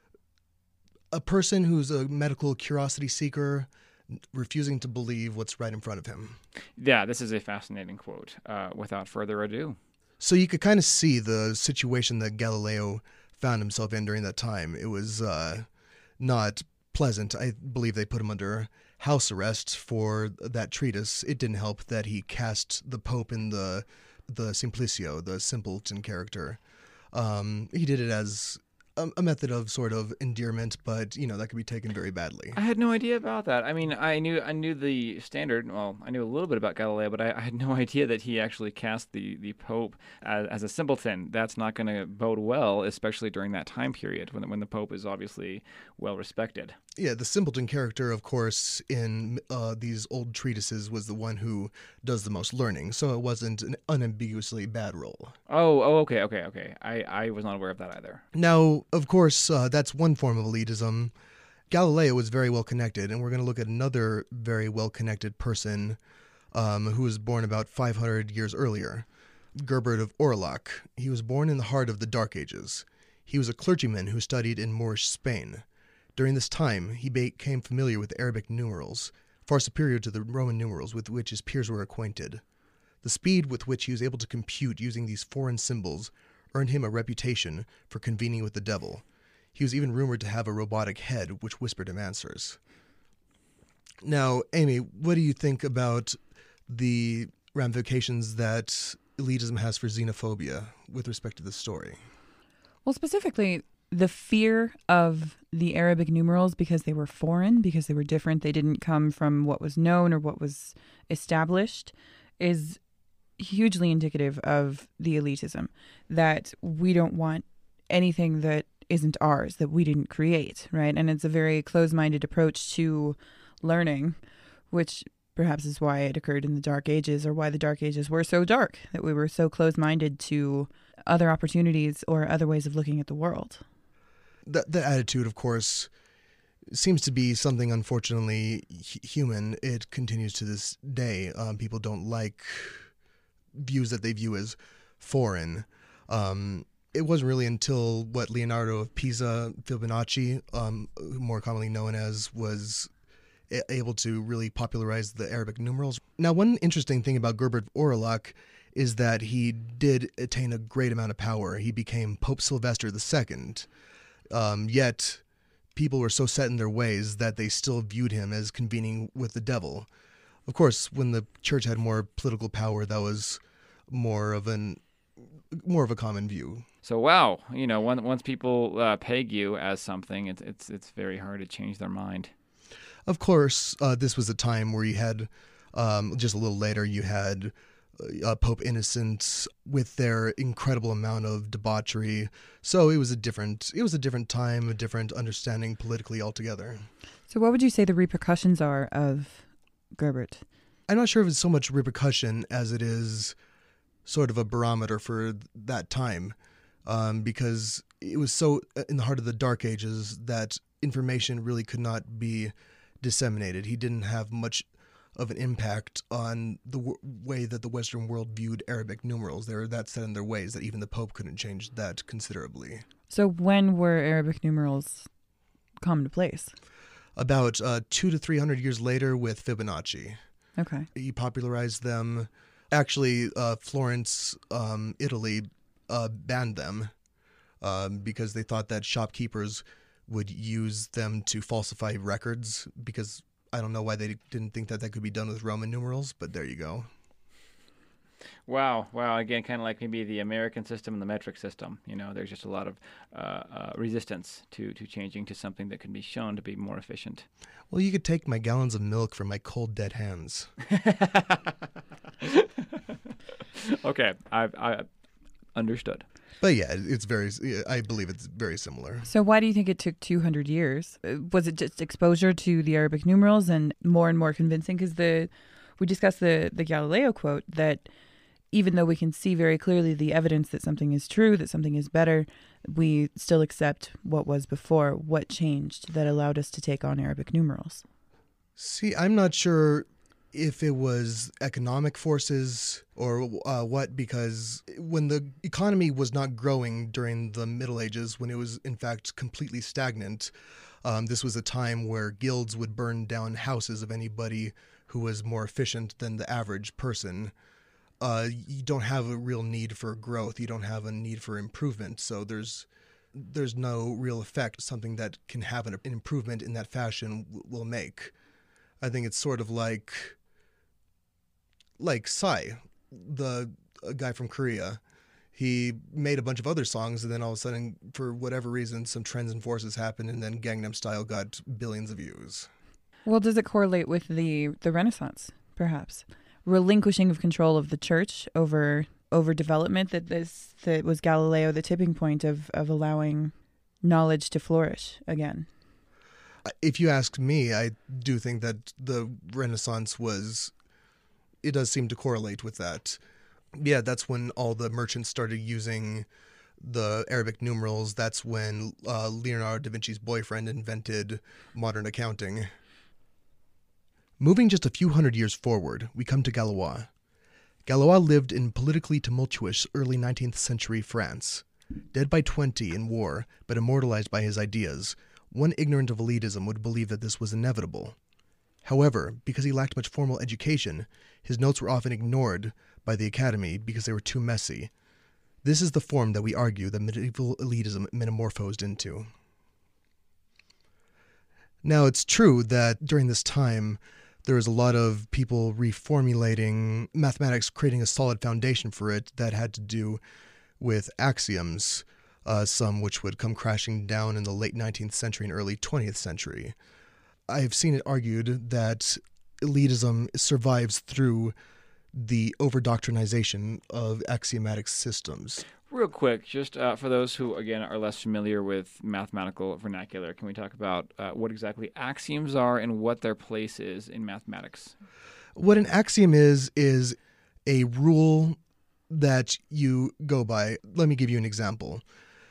a person who's a medical curiosity seeker refusing to believe what's right in front of him. Yeah, this is a fascinating quote. Uh, without further ado. So you could kind of see the situation that Galileo found himself in during that time. It was uh, not pleasant. I believe they put him under house arrest for that treatise. It didn't help that he cast the Pope in the, the Simplicio, the simpleton character. Um, he did it as... a method of sort of endearment, but, you know, that could be taken very badly. I had no idea about that. I mean, I knew I knew the standard. Well, I knew a little bit about Galileo, but I, I had no idea that he actually cast the, the Pope as, as a simpleton. That's not going to bode well, especially during that time period when, when the Pope is obviously well respected. Yeah, the simpleton character, of course, in uh, these old treatises was the one who does the most learning, so it wasn't an unambiguously bad role. Oh, oh, okay, okay, okay. I, I was not aware of that either. Now, of course, uh, that's one form of elitism. Galileo was very well connected, and we're going to look at another very well connected person um, who was born about five hundred years earlier, Gerbert of Aurillac. He was born in the heart of the Dark Ages. He was a clergyman who studied in Moorish Spain. During this time, he became familiar with Arabic numerals, far superior to the Roman numerals with which his peers were acquainted. The speed with which he was able to compute using these foreign symbols earned him a reputation for convening with the devil. He was even rumored to have a robotic head which whispered him answers. Now, Amy, what do you think about the ramifications that elitism has for xenophobia with respect to this story? Well, specifically, the fear of the Arabic numerals because they were foreign, because they were different, they didn't come from what was known or what was established, is hugely indicative of the elitism, that we don't want anything that isn't ours, that we didn't create, right? And it's a very closed-minded approach to learning, which perhaps is why it occurred in the Dark Ages, or why the Dark Ages were so dark, that we were so closed-minded to other opportunities or other ways of looking at the world. That, that attitude, of course, seems to be something unfortunately h- human. It continues to this day. Um, people don't like views that they view as foreign. Um, it wasn't really until what Leonardo of Pisa, Fibonacci, um, more commonly known as, was a- able to really popularize the Arabic numerals. Now, one interesting thing about Gerbert of Aurillac is that he did attain a great amount of power. He became Pope Sylvester the Second. Um, yet people were so set in their ways that they still viewed him as convening with the devil. Of course, when the church had more political power, that was more of an more of a common view. So wow, you know, once once people uh, peg you as something, it's it's it's very hard to change their mind. Of course, uh, this was a time where you had um, just a little later you had uh, Pope Innocent with their incredible amount of debauchery. So it was a different it was a different time, a different understanding politically altogether. So what would you say the repercussions are of Gerbert? I'm not sure if it's so much repercussion as it is sort of a barometer for that time, um, because it was so in the heart of the Dark Ages that information really could not be disseminated. He didn't have much of an impact on the w- way that the Western world viewed Arabic numerals. They were that set in their ways that even the Pope couldn't change that considerably. So when were Arabic numerals commonplace? About uh, two to three hundred years later with Fibonacci. Okay. He popularized them. Actually, uh, Florence, um, Italy, uh, banned them um, because they thought that shopkeepers would use them to falsify records, because I don't know why they didn't think that that could be done with Roman numerals, but there you go. Wow, wow. Again, kind of like maybe the American system and the metric system. You know, there's just a lot of uh, uh, resistance to, to changing to something that can be shown to be more efficient. Well, you could take my gallons of milk from my cold, dead hands. Okay, I, I Understood. But yeah, it's very, I believe it's very similar. So why do you think it took two hundred years? Uh, Was it just exposure to the Arabic numerals and more and more convincing? Because the we discussed the, the Galileo quote that even though we can see very clearly the evidence that something is true, that something is better, we still accept what was before. What changed that allowed us to take on Arabic numerals? See, I'm not sure if it was economic forces or uh, what, because when the economy was not growing during the Middle Ages, when it was in fact completely stagnant, um, this was a time where guilds would burn down houses of anybody who was more efficient than the average person. Uh, you don't have a real need for growth. You don't have a need for improvement. So there's there's no real effect something that can have an, an improvement in that fashion w- will make. I think it's sort of like like Psy, the a guy from Korea. He made a bunch of other songs, and then all of a sudden, for whatever reason, some trends and forces happened, and then Gangnam Style got billions of views. Well, does it correlate with the, the Renaissance, perhaps? Relinquishing of control of the church over over development, that this that was Galileo the tipping point of, of allowing knowledge to flourish again. If you ask me, I do think that the Renaissance was, it does seem to correlate with that. Yeah, that's when all the merchants started using the Arabic numerals. That's when uh, Leonardo da Vinci's boyfriend invented modern accounting. Moving just a few hundred years forward, we come to Galois. Galois lived in politically tumultuous early nineteenth century France. Dead by twenty in war, but immortalized by his ideas, one ignorant of elitism would believe that this was inevitable. However, because he lacked much formal education, his notes were often ignored by the Academy because they were too messy. This is the form that we argue that medieval elitism metamorphosed into. Now, it's true that during this time, there was a lot of people reformulating mathematics, creating a solid foundation for it that had to do with axioms, uh, some which would come crashing down in the late nineteenth century and early twentieth century. I've seen it argued that elitism survives through the over-doctrinization of axiomatic systems. Real quick, just uh, for those who, again, are less familiar with mathematical vernacular, can we talk about uh, what exactly axioms are and what their place is in mathematics? What an axiom is, is a rule that you go by. Let me give you an example.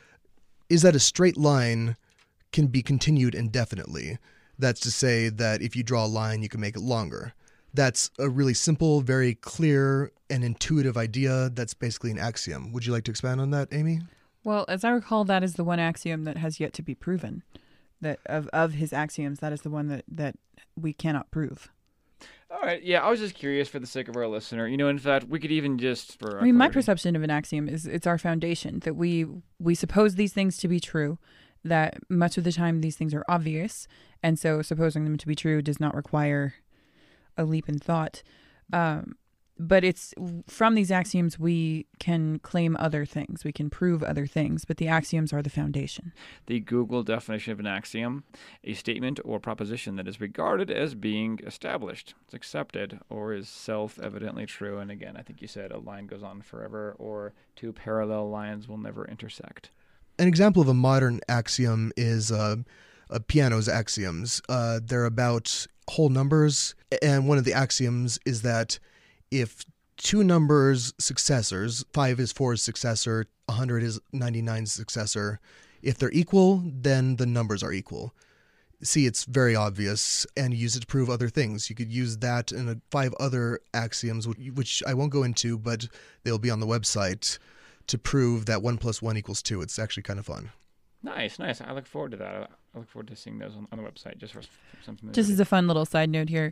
Is that a straight line can be continued indefinitely. That's to say that if you draw a line, you can make it longer. That's a really simple, very clear, and intuitive idea. That's basically an axiom. Would you like to expand on that, Amy? Well, as I recall, that is the one axiom that has yet to be proven. That of, of his axioms, that is the one that, that we cannot prove. All right. Yeah, I was just curious for the sake of our listener. You know, in fact, we could even just... For I mean, my perception of an axiom is it's our foundation, that we we suppose these things to be true, that much of the time these things are obvious, and so supposing them to be true does not require a leap in thought. Um, but it's from these axioms we can claim other things. We can prove other things, but the axioms are the foundation. The Google definition of an axiom, a statement or proposition that is regarded as being established, it's accepted, or is self-evidently true. And again, I think you said a line goes on forever, or two parallel lines will never intersect. An example of a modern axiom is uh, uh, Peano's axioms. Uh, they're about whole numbers, and one of the axioms is that if two numbers successors, five is four's successor, one hundred is ninety-nine's successor, if they're equal, then the numbers are equal. See, it's very obvious, and you use it to prove other things. You could use that in a, five other axioms, which, which I won't go into, but they'll be on the website, to prove that one plus one equals two. It's actually kind of fun. Nice, nice. I look forward to that. I look forward to seeing those on, on the website just for some familiarity. Just as a fun little side note here,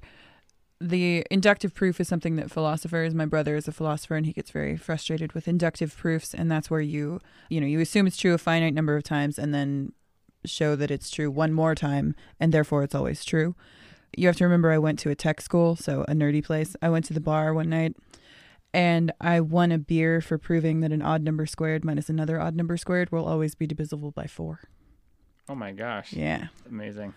the inductive proof is something that philosophers, my brother is a philosopher and he gets very frustrated with inductive proofs, and that's where you, you know, you assume it's true a finite number of times and then show that it's true one more time and therefore it's always true. You have to remember I went to a tech school, so a nerdy place. I went to the bar one night and I won a beer for proving that an odd number squared minus another odd number squared will always be divisible by four. Oh my gosh. Yeah. Amazing.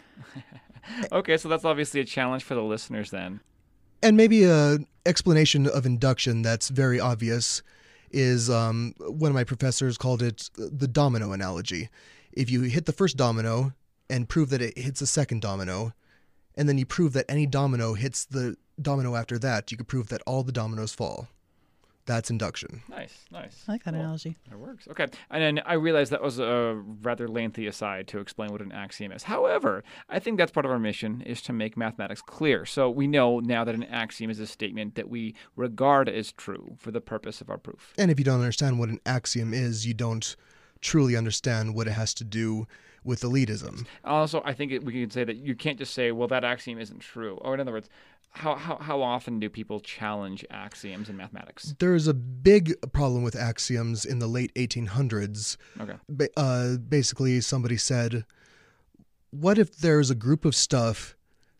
Okay, so that's obviously a challenge for the listeners then. And maybe an explanation of induction that's very obvious is um, one of my professors called it the domino analogy. If you hit the first domino and prove that it hits the second domino, and then you prove that any domino hits the domino after that, you could prove that all the dominoes fall. That's induction. Nice, nice. I like that Cool. analogy. That works. Okay. And then I realized that was a rather lengthy aside to explain what an axiom is. However, I think that's part of our mission is to make mathematics clear. So we know now that an axiom is a statement that we regard as true for the purpose of our proof. And if you don't understand what an axiom is, you don't truly understand what it has to do with elitism. Also, I think it, we could say that you can't just say, well, that axiom isn't true. Or in other words, how, how, how often do people challenge axioms in mathematics? There is a big problem with axioms in the late eighteen hundreds. Okay. Ba- uh, basically, somebody said, what if there's a group of stuff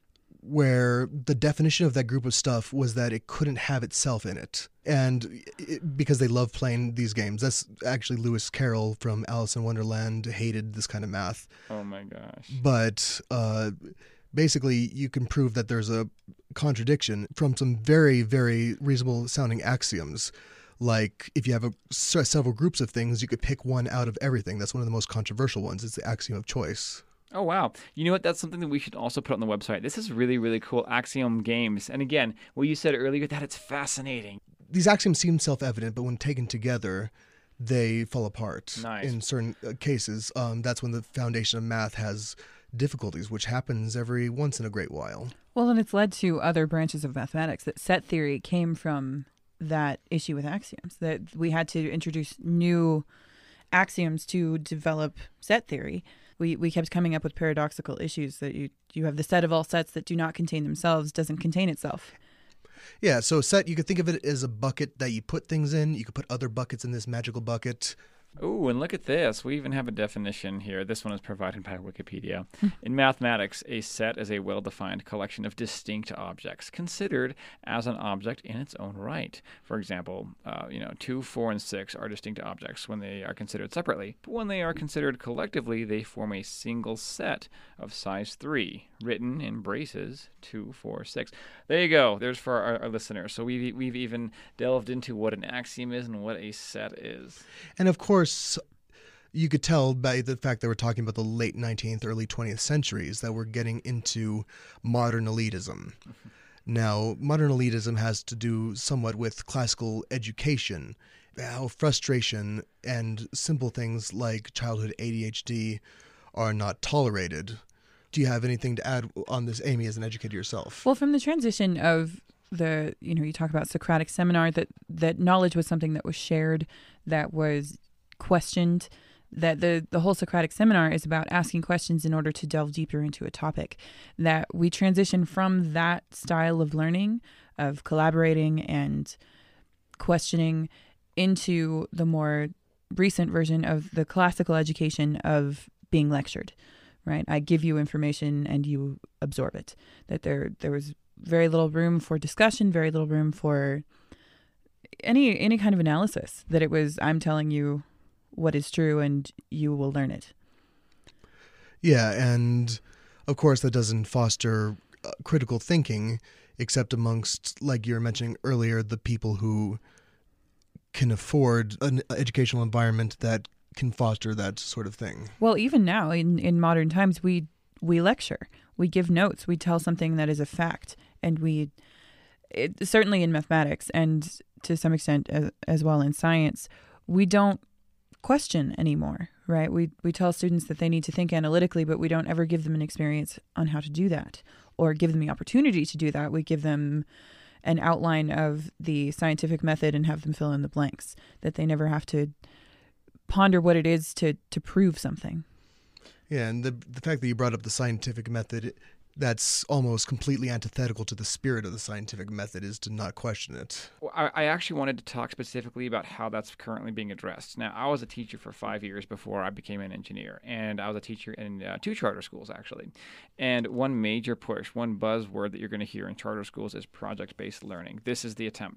where the definition of that group of stuff was that it couldn't have itself in it? And it, because they love playing these games. That's actually Lewis Carroll from Alice in Wonderland hated this kind of math. Oh my gosh. But uh, basically, you can prove that there's a contradiction from some very, very reasonable sounding axioms. Like if you have a, several groups of things, you could pick one out of everything. That's one of the most controversial ones. It's the axiom of choice. Oh, wow. You know what? That's something that we should also put on the website. This is really, really cool. Axiom games. And again, what you said earlier, that it's fascinating. These axioms seem self-evident, but when taken together, they fall apart. Nice. In certain uh, cases. Um, that's when the foundation of math has difficulties, which happens every once in a great while. Well, and it's led to other branches of mathematics. That set theory came from that issue with axioms, that we had to introduce new axioms to develop set theory. We we kept coming up with paradoxical issues that you, you have the set of all sets that do not contain themselves doesn't contain itself. Yeah, so a set, you could think of it as a bucket that you put things in. You could put other buckets in this magical bucket. Ooh, and look at this. We even have a definition here. This one is provided by Wikipedia. In mathematics, a set is a well-defined collection of distinct objects considered as an object in its own right. For example, uh, you know, two, four, and six are distinct objects when they are considered separately. But when they are considered collectively, they form a single set of size three, written in braces two, four, six. There you go. There's for our, our listeners. So we've, we've even delved into what an axiom is and what a set is. And of course, you could tell by the fact that we're talking about the late nineteenth, early twentieth centuries that we're getting into modern elitism. Now, modern elitism has to do somewhat with classical education, how frustration and simple things like childhood A D H D are not tolerated. Do you have anything to add on this, Amy, as an educator yourself? Well, from the transition of the, you know, you talk about Socratic seminar, that, that knowledge was something that was shared, that was questioned, that the, the whole Socratic seminar is about asking questions in order to delve deeper into a topic, that we transition from that style of learning, of collaborating and questioning, into the more recent version of the classical education of being lectured, right? I give you information and you absorb it. That there there was very little room for discussion, very little room for any any kind of analysis. That it was, I'm telling you what is true and you will learn it. Yeah, and of course that doesn't foster uh, critical thinking, except amongst, like you were mentioning earlier, the people who can afford an educational environment that can foster that sort of thing. Well, even now in, in modern times, we we lecture, we give notes, we tell something that is a fact, and we it, certainly in mathematics and to some extent as, as well in science, we don't question anymore, right? We we tell students that they need to think analytically, but we don't ever give them an experience on how to do that or give them the opportunity to do that. We give them an outline of the scientific method and have them fill in the blanks, that they never have to ponder what it is to, to prove something. Yeah, and the the fact that you brought up the scientific method, that's almost completely antithetical to the spirit of the scientific method, is to not question it. Well, I, I actually wanted to talk specifically about how that's currently being addressed. Now, I was a teacher for five years before I became an engineer, and I was a teacher in uh, two charter schools, actually. And one major push, one buzzword that you're going to hear in charter schools is project-based learning. This is the attempt.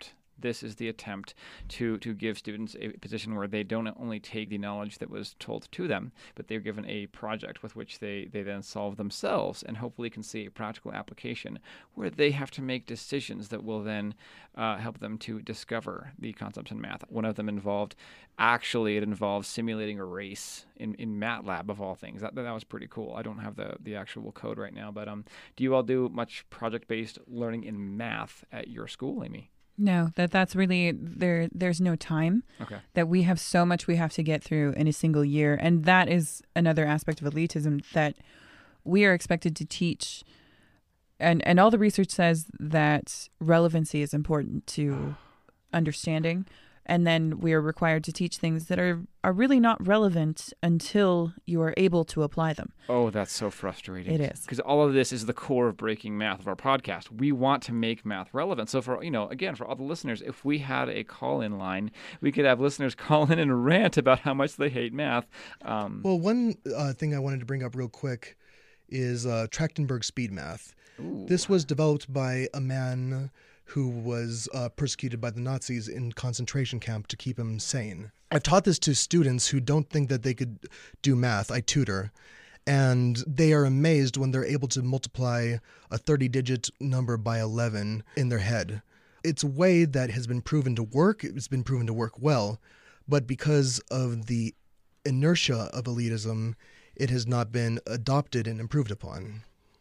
this is the attempt to, to give students a position where they don't only take the knowledge that was told to them, but they're given a project with which they, they then solve themselves and hopefully can see a practical application where they have to make decisions that will then uh, help them to discover the concepts in math. One of them involved, actually it involved simulating a race in, in MATLAB of all things. That, that was pretty cool. I don't have the, the actual code right now, but um, do you all do much project-based learning in math at your school, Amy? No, that that's really there. There's no time. Okay. That we have so much we have to get through in a single year, and that is another aspect of elitism that we are expected to teach. And and all the research says that relevancy is important to understanding. And then we are required to teach things that are, are really not relevant until you are able to apply them. Oh, that's so frustrating. It is. Because all of this is the core of Breaking Math of our podcast. We want to make math relevant. So for, you know, again, for all the listeners, if we had a call-in line, we could have listeners call in and rant about how much they hate math. Um, well, one uh, thing I wanted to bring up real quick is uh, Trachtenberg speed math. Ooh. This was developed by a man who was uh, persecuted by the Nazis in concentration camp to keep him sane. I've taught this to students who don't think that they could do math. I tutor. And they are amazed when they're able to multiply a thirty-digit number by eleven in their head. It's a way that has been proven to work. It's been proven to work well. But because of the inertia of elitism, it has not been adopted and improved upon.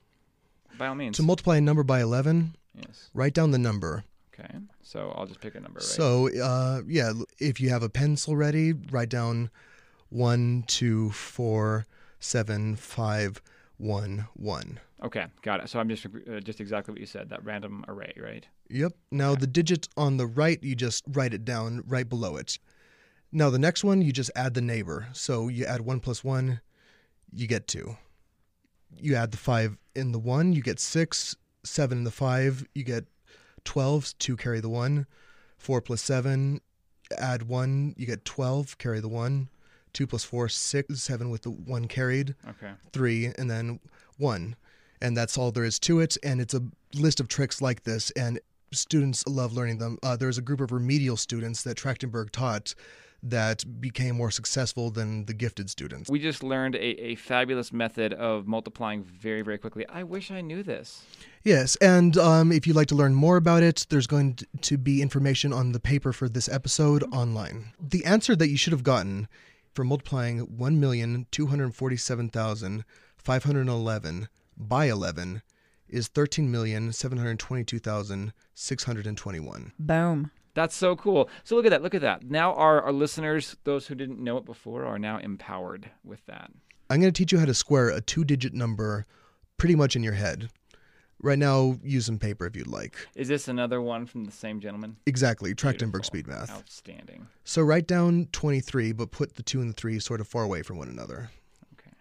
By all means. To multiply a number by eleven, yes. Write down the number. Okay, so I'll just pick a number, right? So, uh, yeah, if you have a pencil ready, write down one, two, four, seven, five, one, one. Okay, got it. So I'm just uh, just exactly what you said, that random array, right? Yep. Now, okay. The digit on the right, you just write it down right below it. Now, the next one, you just add the neighbor. So you add one plus one, you get two. You add the five in the one, you get six. Seven in the five, you get twelve, two carry the one. Four plus seven, add one, you get twelve, carry the one. Two plus four, six, seven with the one carried. Okay. Three, and then one. And that's all there is to it. And it's a list of tricks like this, and students love learning them. Uh, there's a group of remedial students that Trachtenberg taught that became more successful than the gifted students. We just learned a, a fabulous method of multiplying very, very quickly. I wish I knew this. Yes, and um, if you'd like to learn more about it, there's going to be information on the paper for this episode online. The answer that you should have gotten for multiplying one million two hundred forty-seven thousand five hundred eleven by eleven is thirteen million seven hundred twenty-two thousand six hundred twenty-one. Boom. That's so cool. So look at that. Look at that. Now our, our listeners, those who didn't know it before, are now empowered with that. I'm going to teach you how to square a two-digit number pretty much in your head. Right now, use some paper if you'd like. Is this another one from the same gentleman? Exactly. Trachtenberg Beautiful. speed math. Outstanding. So write down twenty-three, but put the two and the three sort of far away from one another. Okay.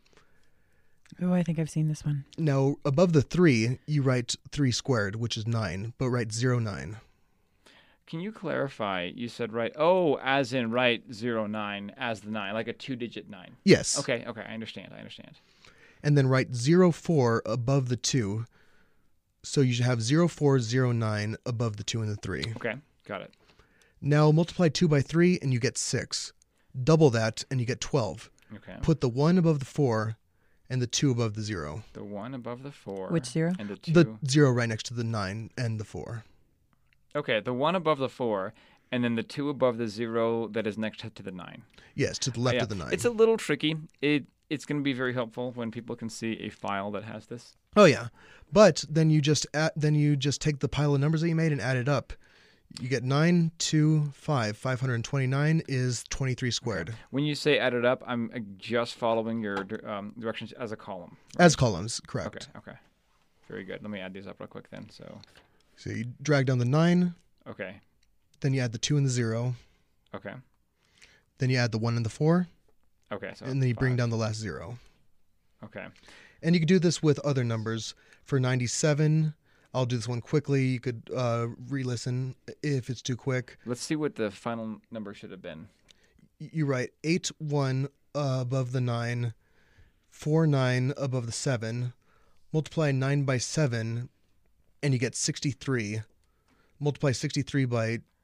Oh, I think I've seen this one. Now, above the three, you write three squared, which is nine, but write zero, nine. Can you clarify? You said right. Oh, as in write zero nine as the nine, like a two-digit nine. Yes. Okay. Okay. I understand. I understand. And then write zero four above the two. So you should have zero four zero nine above the two and the three. Okay. Got it. Now multiply two by three, and you get six. Double that, and you get twelve. Okay. Put the one above the four, and the two above the zero. The one above the four. Which zero? And the two. The zero right next to the nine and the four. Okay, the one above the four, and then the two above the zero that is next to the nine. Yes, to the left yeah. of the nine. It's a little tricky. It It's going to be very helpful when people can see a file that has this. Oh yeah, but then you just add, then you just take the pile of numbers that you made and add it up. You get nine, two, five. five hundred twenty-nine is twenty-three squared. Okay. When you say add it up, I'm just following your um, directions as a column. Right? As columns, correct. Okay, okay. Very good. Let me add these up real quick then. So, so you drag down the nine. Okay. Then you add the two and the zero. Okay. Then you add the one and the four. Okay. So and then you five. bring down the last zero. Okay. And you could do this with other numbers. For ninety-seven, I'll do this one quickly. You could uh, re-listen if it's too quick. Let's see what the final number should have been. You write eight, one uh, above the nine, four, nine above the seven. Multiply nine by seven, and you get sixty-three. Multiply sixty-three by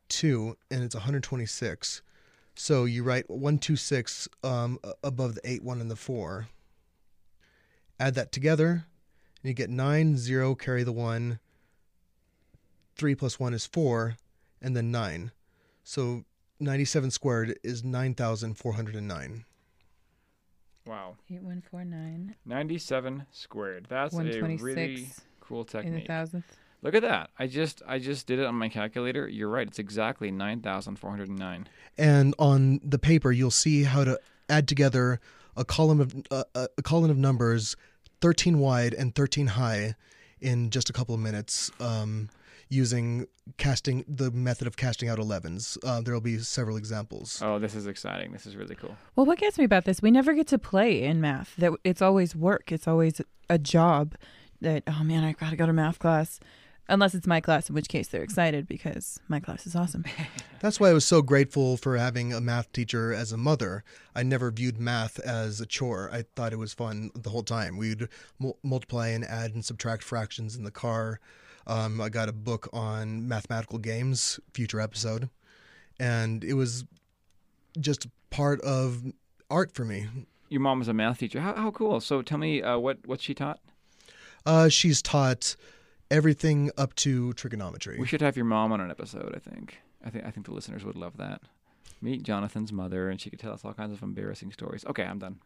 two, and it's one hundred twenty-six. So you write one two six um, above the eight, one, and the four. Add that together, and you get nine, zero, carry the one. three plus one is four, and then nine. So ninety-seven squared is nine thousand four hundred nine. Wow. eight one four nine. ninety-seven squared. That's a really cool technique. In the thousandth. Look at that. I just I just did it on my calculator. You're right. It's exactly nine thousand four hundred nine. And on the paper, you'll see how to add together a column of uh, a column of numbers, thirteen wide and thirteen high, in just a couple of minutes, um, using casting the method of casting out elevens. Uh, there will be several examples. Oh, this is exciting. This is really cool. Well, what gets me about this, we never get to play in math. That it's always work. It's always a job. That, oh man, I gotta go to math class. Unless it's my class, in which case they're excited because my class is awesome. That's why I was so grateful for having a math teacher as a mother. I never viewed math as a chore. I thought it was fun the whole time. We'd mul- multiply and add and subtract fractions in the car. Um, I got a book on mathematical games, future episode. And it was just part of art for me. Your mom was a math teacher. How, how cool. So tell me uh, what, what she taught? Uh, she's taught everything up to trigonometry. We should have your mom on an episode, I think. I think I think the listeners would love that. Meet Jonathan's mother, and she could tell us all kinds of embarrassing stories. Okay, I'm done.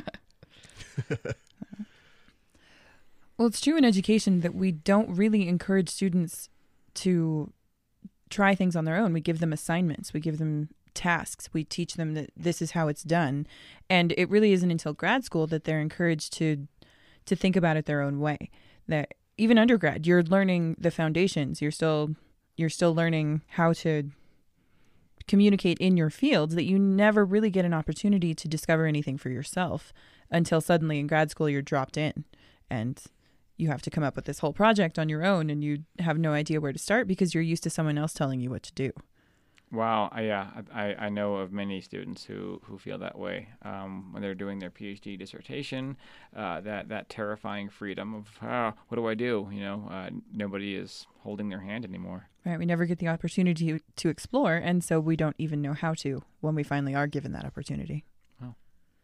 Well, it's true in education that we don't really encourage students to try things on their own. We give them assignments. We give them tasks. We teach them that this is how it's done. And it really isn't until grad school that they're encouraged to to think about it their own way. That even undergrad, you're learning the foundations. You're still you're still learning how to communicate in your fields, that you never really get an opportunity to discover anything for yourself until suddenly in grad school you're dropped in and you have to come up with this whole project on your own and you have no idea where to start because you're used to someone else telling you what to do. Wow, I, yeah, I, I know of many students who, who feel that way um, when they're doing their PhD dissertation. Uh, that that terrifying freedom of oh, what do I do? You know, uh, nobody is holding their hand anymore. Right, we never get the opportunity to explore, and so we don't even know how to when we finally are given that opportunity. Oh.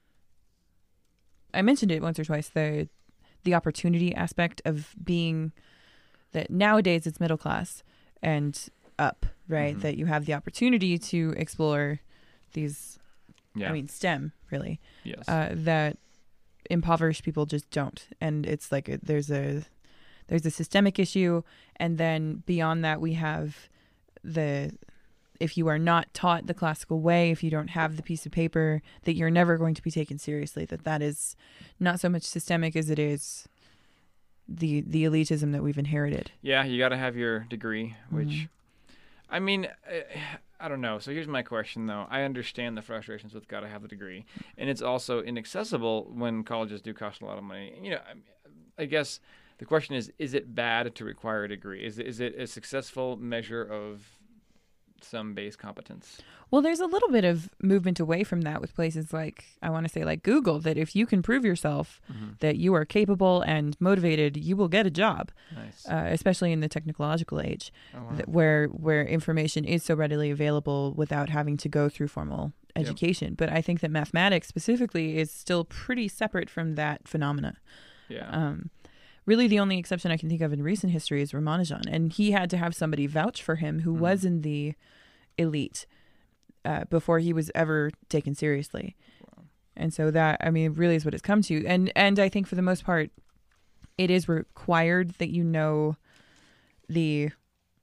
I mentioned it once or twice, the the opportunity aspect of being that nowadays it's middle class and up, right? Mm-hmm. That you have the opportunity to explore these, yeah. I mean, STEM, really. Yes. Uh, that impoverished people just don't. And it's like a, there's a there's a systemic issue. And then beyond that, we have the, if you are not taught the classical way, if you don't have the piece of paper, that you're never going to be taken seriously, that that is not so much systemic as it is the the elitism that we've inherited. Yeah, you got to have your degree, which... Mm-hmm. I mean, I don't know. So here's my question, though. I understand the frustrations with got to have the degree, and it's also inaccessible when colleges do cost a lot of money. You know, I guess the question is: is it bad to require a degree? Is it, is it a successful measure of some base competence? Well, there's a little bit of movement away from that with places like, I want to say like Google, that if you can prove yourself mm-hmm. that you are capable and motivated, you will get a job. Nice. Uh, especially in the technological age, oh, wow. that where where information is so readily available without having to go through formal education. Yep. But I think that mathematics specifically is still pretty separate from that phenomena. Yeah. Um, really, the only exception I can think of in recent history is Ramanujan, and he had to have somebody vouch for him who mm-hmm. was in the elite uh, before he was ever taken seriously. Wow. And so that, I mean, really is what it's come to. And and I think for the most part, it is required that you know the,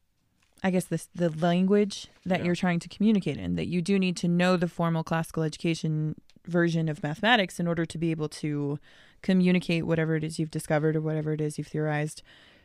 I guess, this, the language that yeah. you're trying to communicate in, that you do need to know the formal classical education version of mathematics in order to be able to communicate whatever it is you've discovered or whatever it is you've theorized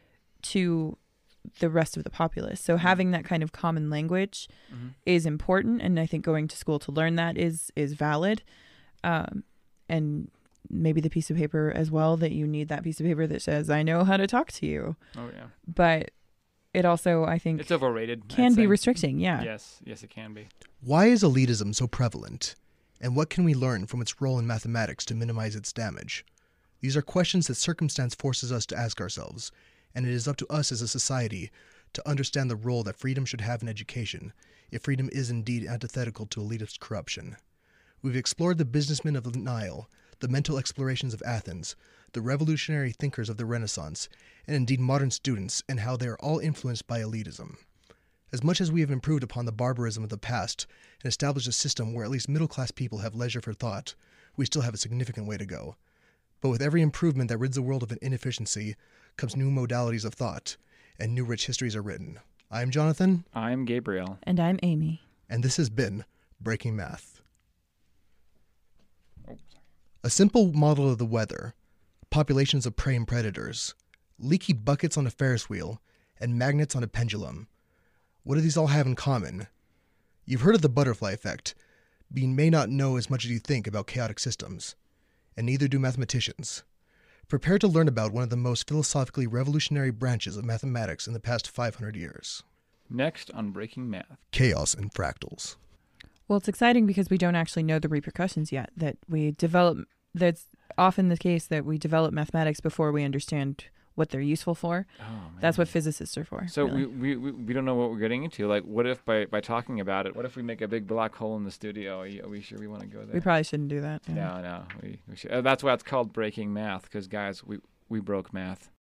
to the rest of the populace. So mm-hmm. having that kind of common language mm-hmm. is important, and I think going to school to learn that is is valid. Um, and maybe the piece of paper as well, that you need that piece of paper that says, I know how to talk to you. Oh, yeah. But it also, I think... It's overrated. Can I'd be say. restricting, yeah. Yes, yes, it can be. Why is elitism so prevalent? And what can we learn from its role in mathematics to minimize its damage? These are questions that circumstance forces us to ask ourselves, and it is up to us as a society to understand the role that freedom should have in education, if freedom is indeed antithetical to elitist corruption. We've explored the businessmen of the Nile, the mental explorations of Athens, the revolutionary thinkers of the Renaissance, and indeed modern students, and how they are all influenced by elitism. As much as we have improved upon the barbarism of the past and established a system where at least middle-class people have leisure for thought, we still have a significant way to go. But with every improvement that rids the world of an inefficiency comes new modalities of thought, and new rich histories are written. I'm Jonathan. I'm Gabriel. And I'm Amy. And this has been Breaking Math. Oh, sorry. A simple model of the weather, populations of prey and predators, leaky buckets on a Ferris wheel, and magnets on a pendulum. What do these all have in common? You've heard of the butterfly effect, but you may not know as much as you think about chaotic systems. And neither do mathematicians. Prepare to learn about one of the most philosophically revolutionary branches of mathematics in the past five hundred years. Next on Breaking Math. Chaos and fractals. Well, it's exciting because we don't actually know the repercussions yet. That we develop, that's often the case that we develop mathematics before we understand what they're useful for. Oh, man. That's what physicists are for. So really. we, we we don't know what we're getting into. Like, what if by, by talking about it, what if we make a big black hole in the studio? Are, you, are we sure we want to go there? We probably shouldn't do that. Yeah. No, no. We, we should. Uh, that's why it's called Breaking Math, because, guys, we, we broke math.